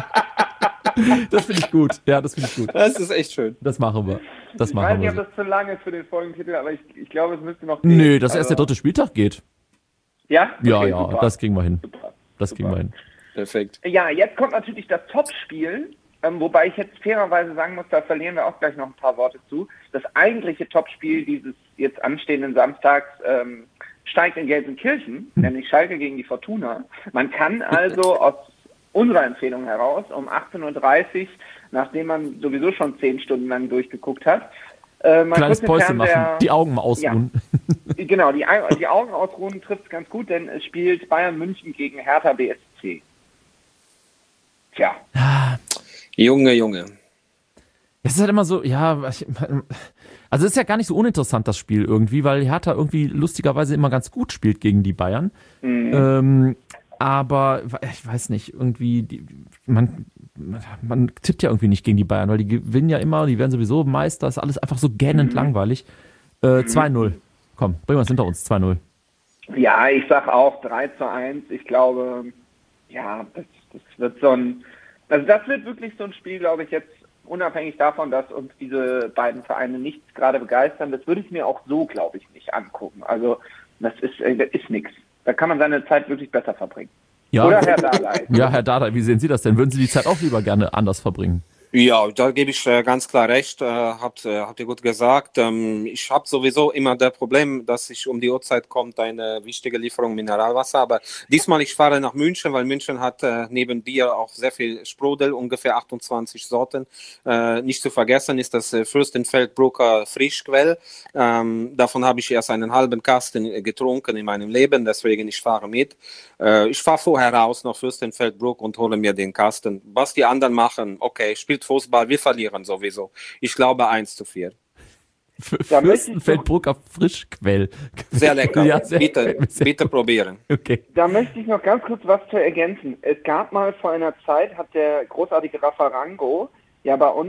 Das finde ich gut. Ja, das finde ich gut. Das ist echt schön. Das machen wir. Das Ich weiß machen nicht, wir. ob So. das zu lang ist für den Folgentitel, aber ich, ich glaube, es müsste noch Nö, gehen. dass erst der Also- dritte Spieltag geht. Ja? Ja, Okay, ja, super. das kriegen wir hin. Super. Das Super. kriegen wir hin. Perfekt. Ja, jetzt kommt natürlich das Topspiel, ähm, wobei ich jetzt fairerweise sagen muss, da verlieren wir auch gleich noch ein paar Worte zu. Das eigentliche Topspiel dieses jetzt anstehenden Samstags ähm, steigt in Gelsenkirchen, nämlich Schalke gegen die Fortuna. Man kann also aus unserer Empfehlung heraus um achtzehn Uhr dreißig, nachdem man sowieso schon zehn Stunden lang durchgeguckt hat, äh, mal Kleines kurz den Päuschen Fernseher- machen, die Augen mal ausruhen. Genau, die, Au- die Augen ausruhen trifft es ganz gut, denn es spielt Bayern München gegen Hertha B S C. Tja, Junge, Junge. Es ist halt immer so, ja, ich- also es ist ja gar nicht so uninteressant, das Spiel irgendwie, weil Hertha irgendwie lustigerweise immer ganz gut spielt gegen die Bayern. Ähm, aber ich weiß nicht, irgendwie, die, man, man tippt ja irgendwie nicht gegen die Bayern, weil die gewinnen ja immer, die werden sowieso Meister, ist alles einfach so gähnend langweilig. Äh, zwei null. Komm, bringen wir es hinter uns, zwei null. ja, ich sag auch drei zu eins. Ich glaube, ja, das, das wird so ein, also das wird wirklich so ein Spiel, glaube ich, jetzt unabhängig davon, dass uns diese beiden Vereine nicht gerade begeistern, das würde ich mir auch so, glaube ich, nicht angucken. Also das ist, äh, das ist nichts. Da kann man seine Zeit wirklich besser verbringen. Ja, Oder Herr Dardai? ja, Herr Dardai, wie sehen Sie das denn? Würden Sie die Zeit auch lieber gerne anders verbringen? Ja, da gebe ich äh, ganz klar recht, äh, habt, äh, habt ihr gut gesagt. Ähm, ich habe sowieso immer das Problem, dass ich um die Uhrzeit kommt eine wichtige Lieferung Mineralwasser, aber diesmal ich fahre nach München, weil München hat äh, neben Bier auch sehr viel Sprudel, ungefähr achtundzwanzig Sorten. Äh, nicht zu vergessen ist das äh, Fürstenfeldbrucker Frischquell. Ähm, davon habe ich erst einen halben Kasten äh, getrunken in meinem Leben, deswegen ich fahre mit. Äh, ich fahre vorher raus nach Fürstenfeldbruck und hole mir den Kasten. Was die anderen machen, okay, spielt Fußball, wir verlieren sowieso. Ich glaube eins zu vier. Da möchte ich Fürstenfeldbrucker Frischquell. Sehr lecker. Ja, sehr bitte, gefällt mir sehr bitte gut. probieren. Okay. Da möchte ich noch ganz kurz was zu ergänzen. Es gab mal vor einer Zeit, hat der großartige Raffarango ja bei uns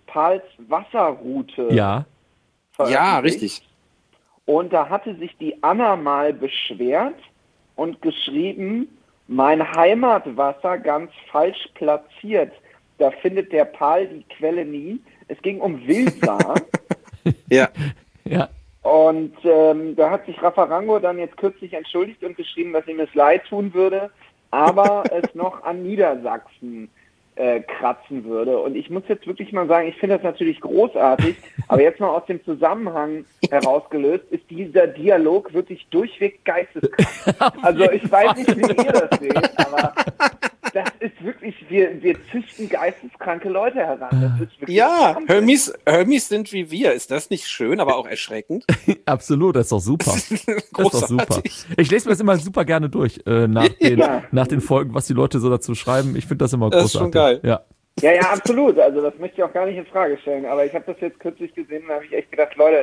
Pals Wasserroute Ja. veröffentlicht. Ja, richtig. Und da hatte sich die Anna mal beschwert und geschrieben, mein Heimatwasser ganz falsch platziert. Da findet der Pal die Quelle nie. Es ging um Wilsar. Ja. Ja. Und ähm, da hat sich Rafa Rango dann jetzt kürzlich entschuldigt und geschrieben, dass ihm es leid tun würde, aber es noch an Niedersachsen äh, kratzen würde. Und ich muss jetzt wirklich mal sagen, ich finde das natürlich großartig, aber jetzt mal aus dem Zusammenhang herausgelöst, ist dieser Dialog wirklich durchweg geisteskrank. Also ich weiß nicht, wie ihr das seht, aber das ist wirklich, wir, wir züchten geisteskranke Leute heran. Das ist wirklich Ja, Wahnsinn. Hermies, Hermies sind wie wir. Ist das nicht schön, aber auch erschreckend? Absolut, das ist doch super. Das ist doch super. Großartig. Ich lese mir das immer super gerne durch, äh, nach, den, Ja. nach den Folgen, was die Leute so dazu schreiben. Ich finde das immer Das großartig. ist schon geil. Ja. Ja, ja, absolut. Also das möchte ich auch gar nicht in Frage stellen. Aber ich habe das jetzt kürzlich gesehen und da habe ich echt gedacht, Leute,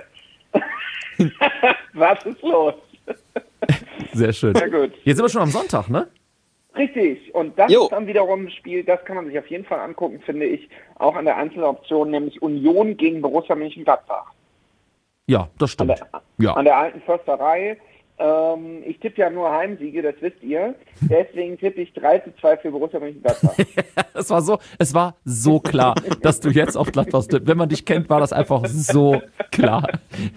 was ist los? Sehr schön. Sehr gut. Jetzt sind wir schon am Sonntag, ne? Richtig. Und das Jo. ist dann wiederum ein Spiel, das kann man sich auf jeden Fall angucken, finde ich, auch an der Einzeloption, nämlich Union gegen Borussia Mönchengladbach. Ja, das An stimmt. der, Ja. an der alten Försterei. Ähm, ich tippe ja nur Heimsiege, das wisst ihr. Deswegen tippe ich drei zu zwei für Borussia Mönchengladbach. Es war so, es war so klar, dass du jetzt auf Gladbach tippst. Wenn man dich kennt, war das einfach so klar.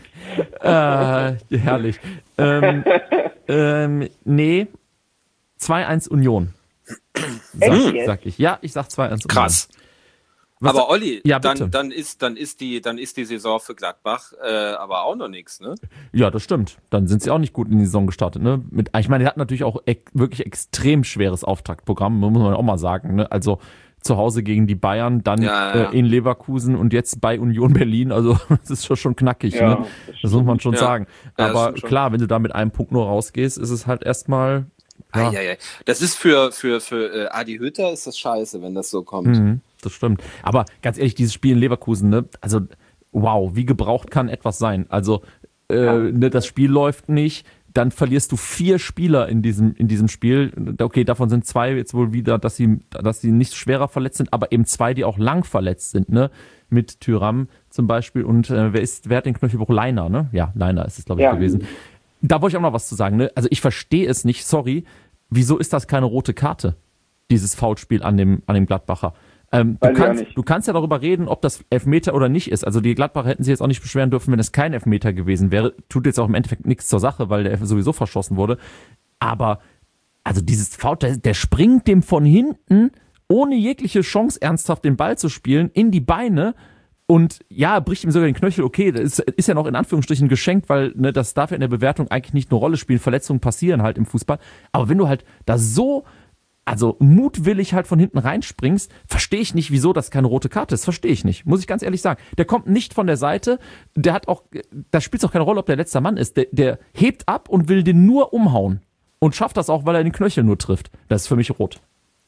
Äh, herrlich. Ähm, ähm, nee, zwei eins Union. Sag, Echt jetzt? sag ich. Ja, ich sag zwei eins Union. Krass. Was aber Olli, Ja, bitte. dann, dann, ist, dann, ist die, dann ist die Saison für Gladbach äh, aber auch noch nichts, ne? Ja, das stimmt. Dann sind sie auch nicht gut in die Saison gestartet. Ne? Mit, ich meine, die hatten natürlich auch ek- wirklich extrem schweres Auftaktprogramm, muss man auch mal sagen. Ne? Also zu Hause gegen die Bayern, dann Ja, ja. Äh, in Leverkusen und jetzt bei Union Berlin. Also das ist schon, schon knackig. Ja, ne? das Das muss man schon Ja. sagen. Ja, das Aber stimmt schon. klar, wenn du da mit einem Punkt nur rausgehst, ist es halt erstmal. Ja. Ah, ja, ja. Das ist für, für, für äh, Adi Hütter ist das scheiße, wenn das so kommt. Mhm, das stimmt. Aber ganz ehrlich, dieses Spiel in Leverkusen, ne, also wow, wie gebraucht kann etwas sein? Also äh, ne, das Spiel läuft nicht, dann verlierst du vier Spieler in diesem in diesem Spiel. Okay, davon sind zwei jetzt wohl wieder, dass sie dass sie nicht schwerer verletzt sind, aber eben zwei, die auch lang verletzt sind, ne? Mit Thuram zum Beispiel und äh, wer ist wer hat den Knöchelbruch? Leiner, ne? Ja, Leiner ist es glaube ich Ja. gewesen. Da wollte ich auch noch was zu sagen, ne? Also ich verstehe es nicht, sorry. Wieso ist das keine rote Karte? Dieses Foulspiel an dem, an dem Gladbacher. Ähm, du, Weiß ich auch kannst, nicht. du kannst ja darüber reden, ob das Elfmeter oder nicht ist. Also die Gladbacher hätten sich jetzt auch nicht beschweren dürfen, wenn es kein Elfmeter gewesen wäre. Tut jetzt auch im Endeffekt nichts zur Sache, weil der sowieso verschossen wurde. Aber also dieses Foul, der, der springt dem von hinten, ohne jegliche Chance ernsthaft den Ball zu spielen, in die Beine. Und ja, bricht ihm sogar den Knöchel, okay, das ist, ist ja noch in Anführungsstrichen geschenkt, weil ne, das darf ja in der Bewertung eigentlich nicht eine Rolle spielen. Verletzungen passieren halt im Fußball. Aber wenn du halt da so, also mutwillig halt von hinten reinspringst, verstehe ich nicht, wieso das keine rote Karte ist. Verstehe ich nicht, muss ich ganz ehrlich sagen. Der kommt nicht von der Seite, der hat auch, da spielt es auch keine Rolle, ob der letzter Mann ist. Der, der hebt ab und will den nur umhauen. Und schafft das auch, weil er den Knöchel nur trifft. Das ist für mich rot.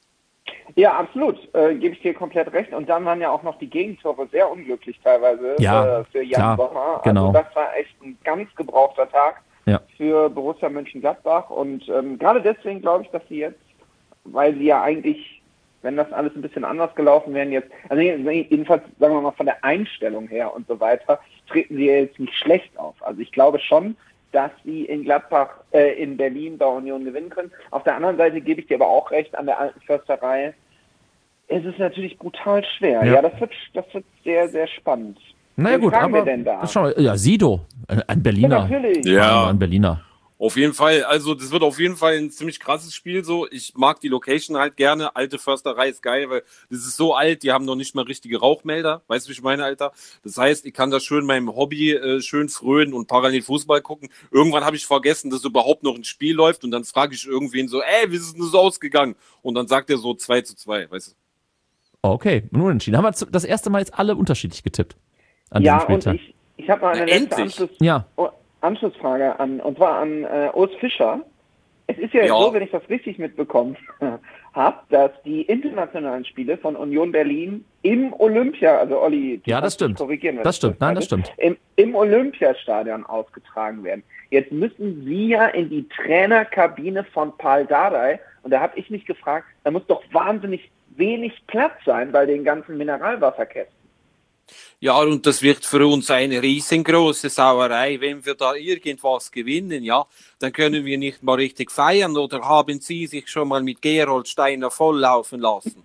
Ja, absolut. Äh, gebe ich dir komplett recht. Und dann waren ja auch noch die Gegentore sehr unglücklich teilweise Ja, äh, für Jan klar, Sommer. genau. Also das war echt ein ganz gebrauchter Tag Ja. für Borussia Mönchengladbach. Und ähm, gerade deswegen glaube ich, dass sie jetzt, weil sie ja eigentlich, wenn das alles ein bisschen anders gelaufen wäre, jetzt, also jedenfalls sagen wir mal von der Einstellung her und so weiter, treten sie jetzt nicht schlecht auf. Also ich glaube schon, dass sie in Gladbach, äh, in Berlin bei Union gewinnen können. Auf der anderen Seite gebe ich dir aber auch recht, an der alten Försterei, es ist natürlich brutal schwer. Ja. Ja, das wird, das wird sehr, sehr spannend. Naja Wen gut, fragen aber wir denn da? schau mal, ja, Sido, ein ein Berliner. Ja, natürlich. Ja. Ein Berliner. Auf jeden Fall, also das wird auf jeden Fall ein ziemlich krasses Spiel so. Ich mag die Location halt gerne. Alte Försterei ist geil, weil das ist so alt, die haben noch nicht mal richtige Rauchmelder. Weißt du, wie ich meine, Alter? Das heißt, ich kann da schön meinem Hobby äh, schön frönen und parallel Fußball gucken. Irgendwann habe ich vergessen, dass überhaupt noch ein Spiel läuft und dann frage ich irgendwen so, ey, wie ist es denn so ausgegangen? Und dann sagt er so zwei zu zwei, weißt du? Okay, nun entschieden. Haben wir zu- das erste Mal jetzt alle unterschiedlich getippt an Ja, diesem und Spieltag. ich, ich habe mal eine Na, letzte endlich. Anschluss, Ja. oh, Anschlussfrage an, und zwar an äh, Urs Fischer. Es ist ja, Ja. so, wenn ich das richtig mitbekommen habe, dass die internationalen Spiele von Union Berlin im Olympia, also Olli, du Ja, kannst das stimmt. mich korrigieren, wenn Das ich stimmt. Nein, das falsch stimmt. ist, Im, im Olympiastadion ausgetragen werden. Jetzt müssen Sie ja in die Trainerkabine von Pal Dardai, und da habe ich mich gefragt, da muss doch wahnsinnig wenig Platz sein bei den ganzen Mineralwasserkästen. Ja, und das wird für uns eine riesengroße Sauerei, wenn wir da irgendwas gewinnen, ja, dann können wir nicht mal richtig feiern. Oder haben Sie sich schon mal mit Gerold Steiner volllaufen lassen?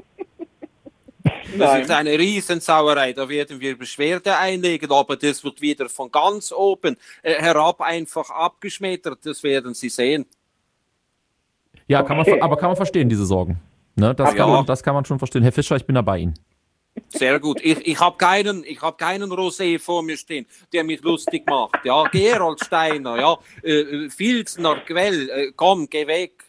Das Nein. ist eine Riesensauerei, da werden wir Beschwerde einlegen, aber das wird wieder von ganz oben äh, herab einfach abgeschmettert, das werden Sie sehen. Ja, kann man, Okay. aber kann man verstehen, diese Sorgen. Ne, das, Ja. kann man, das kann man schon verstehen. Herr Fischer, ich bin da bei Ihnen. Sehr gut. Ich, ich habe keinen, ich hab keinen Rosé vor mir stehen, der mich lustig macht. Ja, Gerold Steiner, ja, äh, Filzner, Quell, äh, komm, geh weg.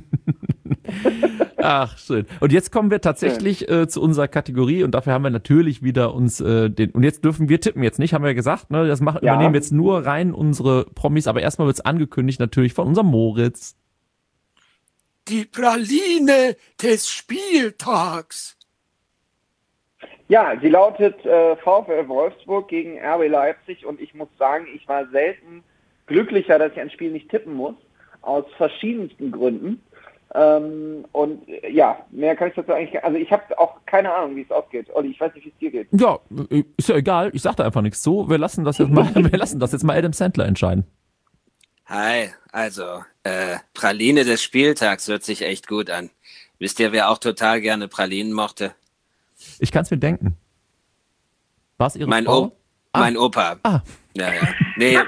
Ach, schön. Und jetzt kommen wir tatsächlich äh, zu unserer Kategorie und dafür haben wir natürlich wieder uns äh, den, und jetzt dürfen wir tippen jetzt nicht, haben wir ja gesagt, ne, das machen, Ja. übernehmen jetzt nur rein unsere Promis, aber erstmal wird's angekündigt natürlich von unserem Moritz. Die Praline des Spieltags. Ja, sie lautet äh, VfL Wolfsburg gegen R B Leipzig und ich muss sagen, ich war selten glücklicher, dass ich ein Spiel nicht tippen muss, aus verschiedensten Gründen. Ähm, und äh, ja, mehr kann ich dazu eigentlich, also ich habe auch keine Ahnung, wie es ausgeht. Olli, ich weiß nicht, wie es dir geht. Ja, äh, ist ja egal, ich sag da einfach nichts zu. Wir lassen das jetzt mal, wir lassen das jetzt mal Adam Sandler entscheiden. Hi, also, äh, Praline des Spieltags hört sich echt gut an. Wisst ihr, wer auch total gerne Pralinen mochte? Ich kann's mir denken. War's Ihre Mein, Frau? o mein Opa. Ah. Ja, ja. Nee,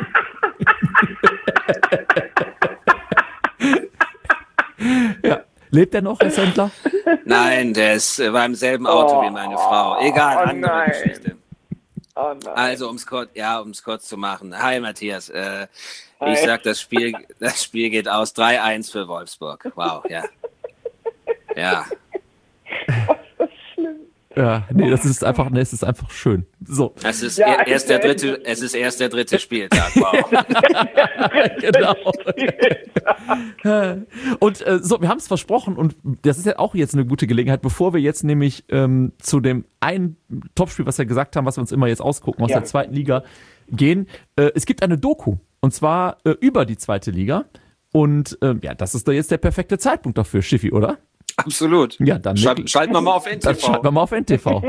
Ja. Lebt er noch, Herr Sandler? nein, der ist, äh, war im selben Auto Oh, wie meine Frau. Egal, oh andere nein. Geschichte. Oh nein. Also, ums kurz, ja, ums kurz zu machen. Hi, Matthias. Äh, Hi. ich sag, das Spiel, das Spiel geht aus drei eins für Wolfsburg. Wow, ja. Ja. Ja, nee, das ist einfach, nee, es ist einfach schön. So, Es ist Ja, er, erst der ich- dritte, es ist erst der dritte Spieltag. Wow. genau. Und äh, so, wir haben es versprochen und das ist ja auch jetzt eine gute Gelegenheit, bevor wir jetzt nämlich ähm, zu dem einen Topspiel, was wir gesagt haben, was wir uns immer jetzt ausgucken aus Ja. der zweiten Liga gehen. Äh, es gibt eine Doku und zwar äh, über die zweite Liga und äh, ja, das ist da jetzt der perfekte Zeitpunkt dafür, Schiffi, oder? Absolut. Ja, dann Schal schalten wir mal auf N T Dann schalten wir V. mal auf N T V.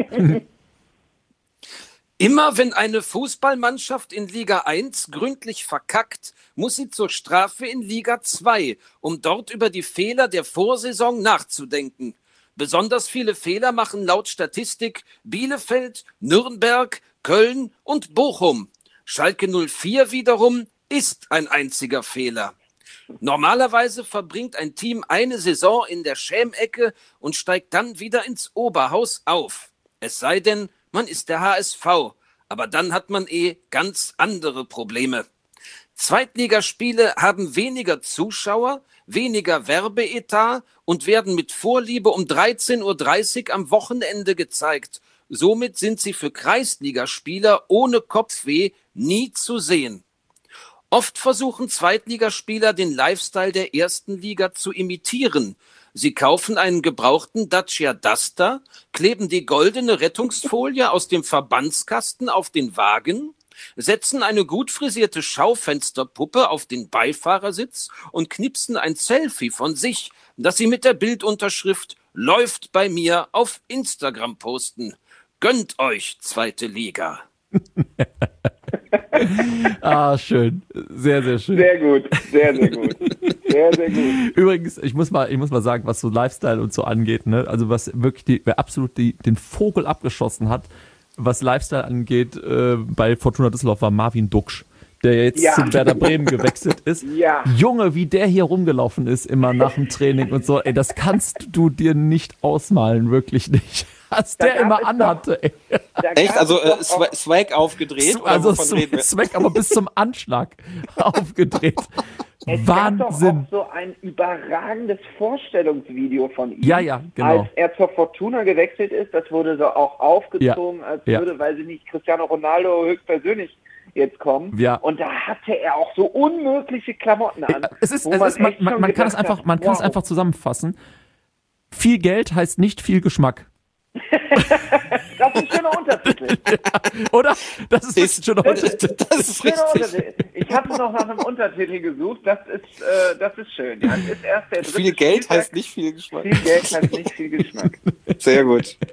Immer wenn eine Fußballmannschaft in Liga eins gründlich verkackt, muss sie zur Strafe in Liga zwei, um dort über die Fehler der Vorsaison nachzudenken. Besonders viele Fehler machen laut Statistik Bielefeld, Nürnberg, Köln und Bochum. Schalke null vier wiederum ist ein einziger Fehler. Normalerweise verbringt ein Team eine Saison in der Schämecke und steigt dann wieder ins Oberhaus auf. Es sei denn, man ist der H S V, aber dann hat man eh ganz andere Probleme. Zweitligaspiele haben weniger Zuschauer, weniger Werbeetat und werden mit Vorliebe um dreizehn Uhr dreißig am Wochenende gezeigt. Somit sind sie für Kreisligaspieler ohne Kopfweh nie zu sehen. Oft versuchen Zweitligaspieler, den Lifestyle der ersten Liga zu imitieren. Sie kaufen einen gebrauchten Dacia Duster, kleben die goldene Rettungsfolie aus dem Verbandskasten auf den Wagen, setzen eine gut frisierte Schaufensterpuppe auf den Beifahrersitz und knipsen ein Selfie von sich, das sie mit der Bildunterschrift "Läuft bei mir" auf Instagram posten. Gönnt euch zweite Liga. Ah, schön. Sehr, sehr schön. Sehr gut, sehr, sehr gut. Sehr, sehr gut. Übrigens, ich muss mal, ich muss mal sagen, was so Lifestyle und so angeht, ne, also was wirklich die, wer absolut die, den Vogel abgeschossen hat, was Lifestyle angeht, äh, bei Fortuna Düsseldorf war Marvin Duksch, der jetzt Ja. zu Werder Bremen gewechselt ist. Ja. Junge, wie der hier rumgelaufen ist, immer nach dem Training und so, ey, das kannst du dir nicht ausmalen, wirklich nicht. Was Da der gab immer es anhatte, ey. Da Echt? gab Also es äh, doch auch- Swa- Swag aufgedreht? Oder Also wovon reden wir? Zweck, aber bis zum Anschlag aufgedreht. Es gab doch Wahnsinn. auch so ein überragendes Vorstellungsvideo von ihm. Ja, ja, genau. Als er zur Fortuna gewechselt ist, das wurde so auch aufgezogen, als ja. würde, weil sie nicht Cristiano Ronaldo höchstpersönlich jetzt kommen. Ja. Und da hatte er auch so unmögliche Klamotten an. Es ist, wo es ist man, echt man, schon man kann es gedacht einfach, hat, man kann es wow. einfach zusammenfassen. Viel Geld heißt nicht viel Geschmack. Das ist ein schöner Untertitel. Oder? Das ist Ist, schon das ist Schöner richtig. Untertitel. Ich habe noch nach einem Untertitel gesucht. Das ist, äh, das ist schön. Ja, es ist erst der dritte Viel Geld Spieltag. heißt nicht viel Geschmack. Viel Geld heißt nicht viel Geschmack. Sehr gut.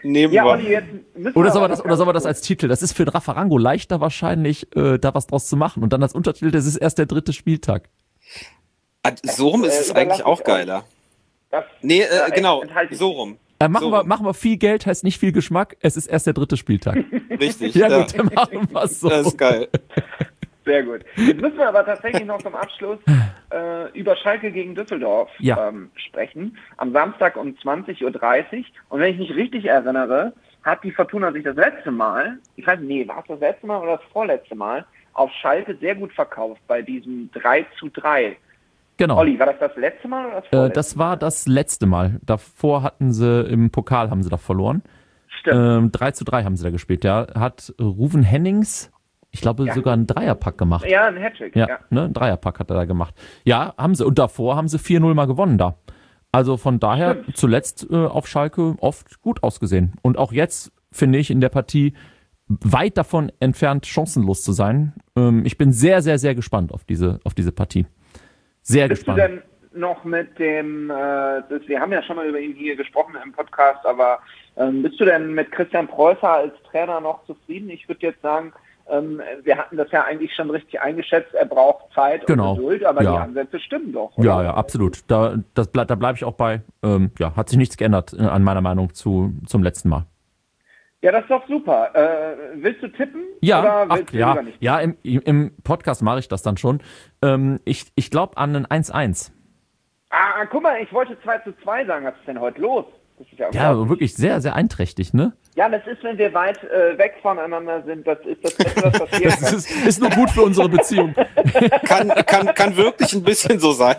Nehmen Ja, wir. Olli, jetzt müssen Oder wir soll, man aber das, noch oder soll man ganz das als Titel? Das ist für den Raffarango leichter wahrscheinlich, äh, da was draus zu machen. Und dann als Untertitel, das ist erst der dritte Spieltag. Ah, so rum ist äh, es überlasse eigentlich ich auch euch. geiler. Das, Nee, äh, äh, genau, enthalte ich so mich. rum. Äh, machen, So wir, rum. machen wir viel Geld, heißt nicht viel Geschmack, es ist erst der dritte Spieltag. Richtig. Ja gut, dann machen wir es so. Das ist geil. Sehr gut. Jetzt müssen wir aber tatsächlich noch zum Abschluss äh, über Schalke gegen Düsseldorf Ja. ähm, sprechen. Am Samstag um zwanzig Uhr dreißig. Und wenn ich mich richtig erinnere, hat die Fortuna sich das letzte Mal, ich weiß nicht, nee, war es das letzte Mal oder das vorletzte Mal, auf Schalke sehr gut verkauft bei diesem drei zu drei. Genau. Olli, war das das letzte Mal oder das Äh, vorletzte das war das letzte Mal. Davor hatten sie im Pokal haben sie da verloren. Stimmt. Ähm, drei zu drei haben sie da gespielt, ja. Hat Ruven Hennings, ich glaube, Ja. sogar einen Dreierpack gemacht. Ja, ein Hattrick. Ja, Ja. ne, ein Dreierpack hat er da gemacht. Ja, haben sie. Und davor haben sie vier null mal gewonnen da. Also von daher Stimmt. zuletzt äh, auf Schalke oft gut ausgesehen. Und auch jetzt finde ich in der Partie weit davon entfernt, chancenlos zu sein. Ähm, ich bin sehr, sehr, sehr gespannt auf diese, auf diese Partie. Sehr Bist gespannt. du denn noch mit dem, äh, das, wir haben ja schon mal über ihn hier gesprochen im Podcast, aber ähm, bist du denn mit Christian Preußer als Trainer noch zufrieden? Ich würde jetzt sagen, ähm, wir hatten das ja eigentlich schon richtig eingeschätzt, er braucht Zeit Genau. und Geduld, aber Ja. die Ansätze stimmen doch, oder? Ja, ja, absolut. Da, das, ble- da bleibe ich auch bei. Ähm, ja, hat sich nichts geändert äh, an meiner Meinung zu, zum letzten Mal. Ja, das ist doch super. Äh, willst du tippen? Ja, oder ach, willst du ja, lieber nicht? ja im, im Podcast mache ich das dann schon. Ähm, ich ich glaube an ein eins eins. Ah, guck mal, ich wollte zwei zu zwei sagen. Was ist denn heute los? Das ist ja, Ja, unglaublich. wirklich sehr, sehr einträchtig, ne? Ja, das ist, wenn wir weit äh, weg voneinander sind, das ist das Beste, was passieren Das kann. ist, ist nur gut für unsere Beziehung. Kann, kann, kann wirklich ein bisschen so sein.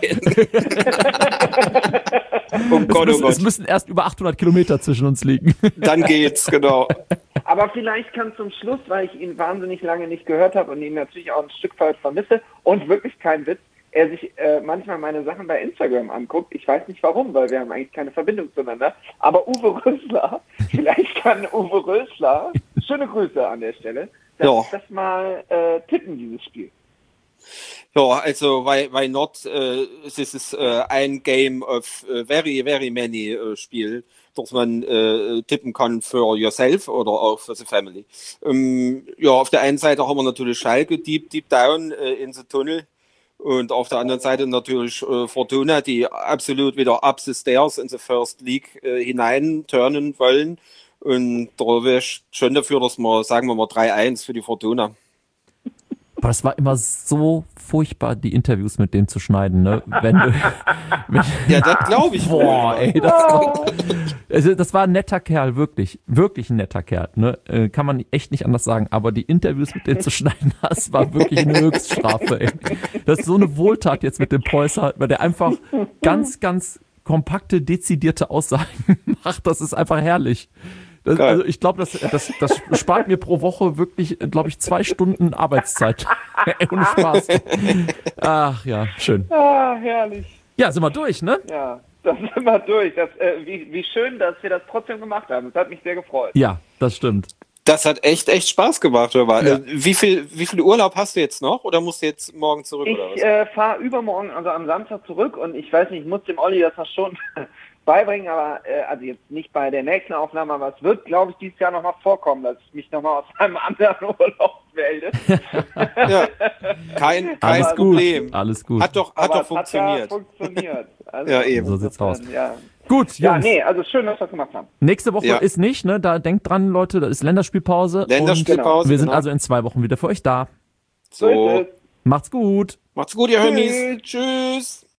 Oh Es Gott, oh müssen, es Gott. müssen erst über achthundert Kilometer zwischen uns liegen. Dann geht's, genau. Aber vielleicht kann zum Schluss, weil ich ihn wahnsinnig lange nicht gehört habe und ihn natürlich auch ein Stück weit vermisse und wirklich kein Witz, er sich äh, manchmal meine Sachen bei Instagram anguckt. Ich weiß nicht warum, weil wir haben eigentlich keine Verbindung zueinander. Aber Uwe Rösler, vielleicht kann Uwe Rösler, schöne Grüße an der Stelle, dass Ja. das mal äh, tippen, dieses Spiel. Ja, also why, why not? Uh, this is uh, ein Game of uh, very, very many uh, Spiel, das man uh, tippen kann für yourself oder auch für the family. Um, ja, auf der einen Seite haben wir natürlich Schalke deep, deep down uh, in the tunnel. Und auf der anderen Seite natürlich äh, Fortuna, die absolut wieder up the stairs in the First League äh, hinein turnen wollen. Und da wäre ich schon dafür, dass wir, sagen wir mal, drei eins für die Fortuna. Aber das war immer so furchtbar, die Interviews mit dem zu schneiden, ne? Wenn, du- wenn, Ja, das glaube ich. boah, wohl. ey, das war, also das war ein netter Kerl, wirklich, wirklich ein netter Kerl, ne? Äh, kann man echt nicht anders sagen, aber die Interviews mit dem zu schneiden, das war wirklich eine Höchststrafe, ey. Das ist so eine Wohltat jetzt mit dem Preußer, weil der einfach ganz, ganz kompakte, dezidierte Aussagen macht, das ist einfach herrlich. Das, Geil. also ich glaube, das, das, das spart mir pro Woche wirklich, glaube ich, zwei Stunden Arbeitszeit. Ohne Spaß. Ach ja, schön. Ah, herrlich. Ja, sind wir durch, ne? Ja, das sind wir durch. Das, äh, wie, wie schön, dass wir das trotzdem gemacht haben. Das hat mich sehr gefreut. Ja, das stimmt. Das hat echt, echt Spaß gemacht, hör mal. Ja. Äh, Wie viel, wie viel Urlaub hast du jetzt noch? Oder musst du jetzt morgen zurück? oder was? Ich äh, fahre übermorgen, also am Samstag zurück und ich weiß nicht, ich muss dem Olli das noch schon beibringen, aber äh, also jetzt nicht bei der nächsten Aufnahme, aber es wird, glaube ich, dieses Jahr noch mal vorkommen, dass ich mich noch mal aus einem anderen Urlaub melde. Ja. Kein, kein Alles gut. Problem. Alles gut. Hat doch, hat aber doch es funktioniert. Hat ja funktioniert. Also, Ja, eben. So sieht's aus. Ja. Gut, ja, Jungs. nee, also schön, dass wir das gemacht haben. Nächste Woche Ja. ist nicht, ne? Da denkt dran, Leute, da ist Länderspielpause. Länderspielpause, Und wir sind genau. also in zwei Wochen wieder für euch da. So So, ist es. Macht's gut. macht's gut, ihr Tschüss. Homies. Tschüss.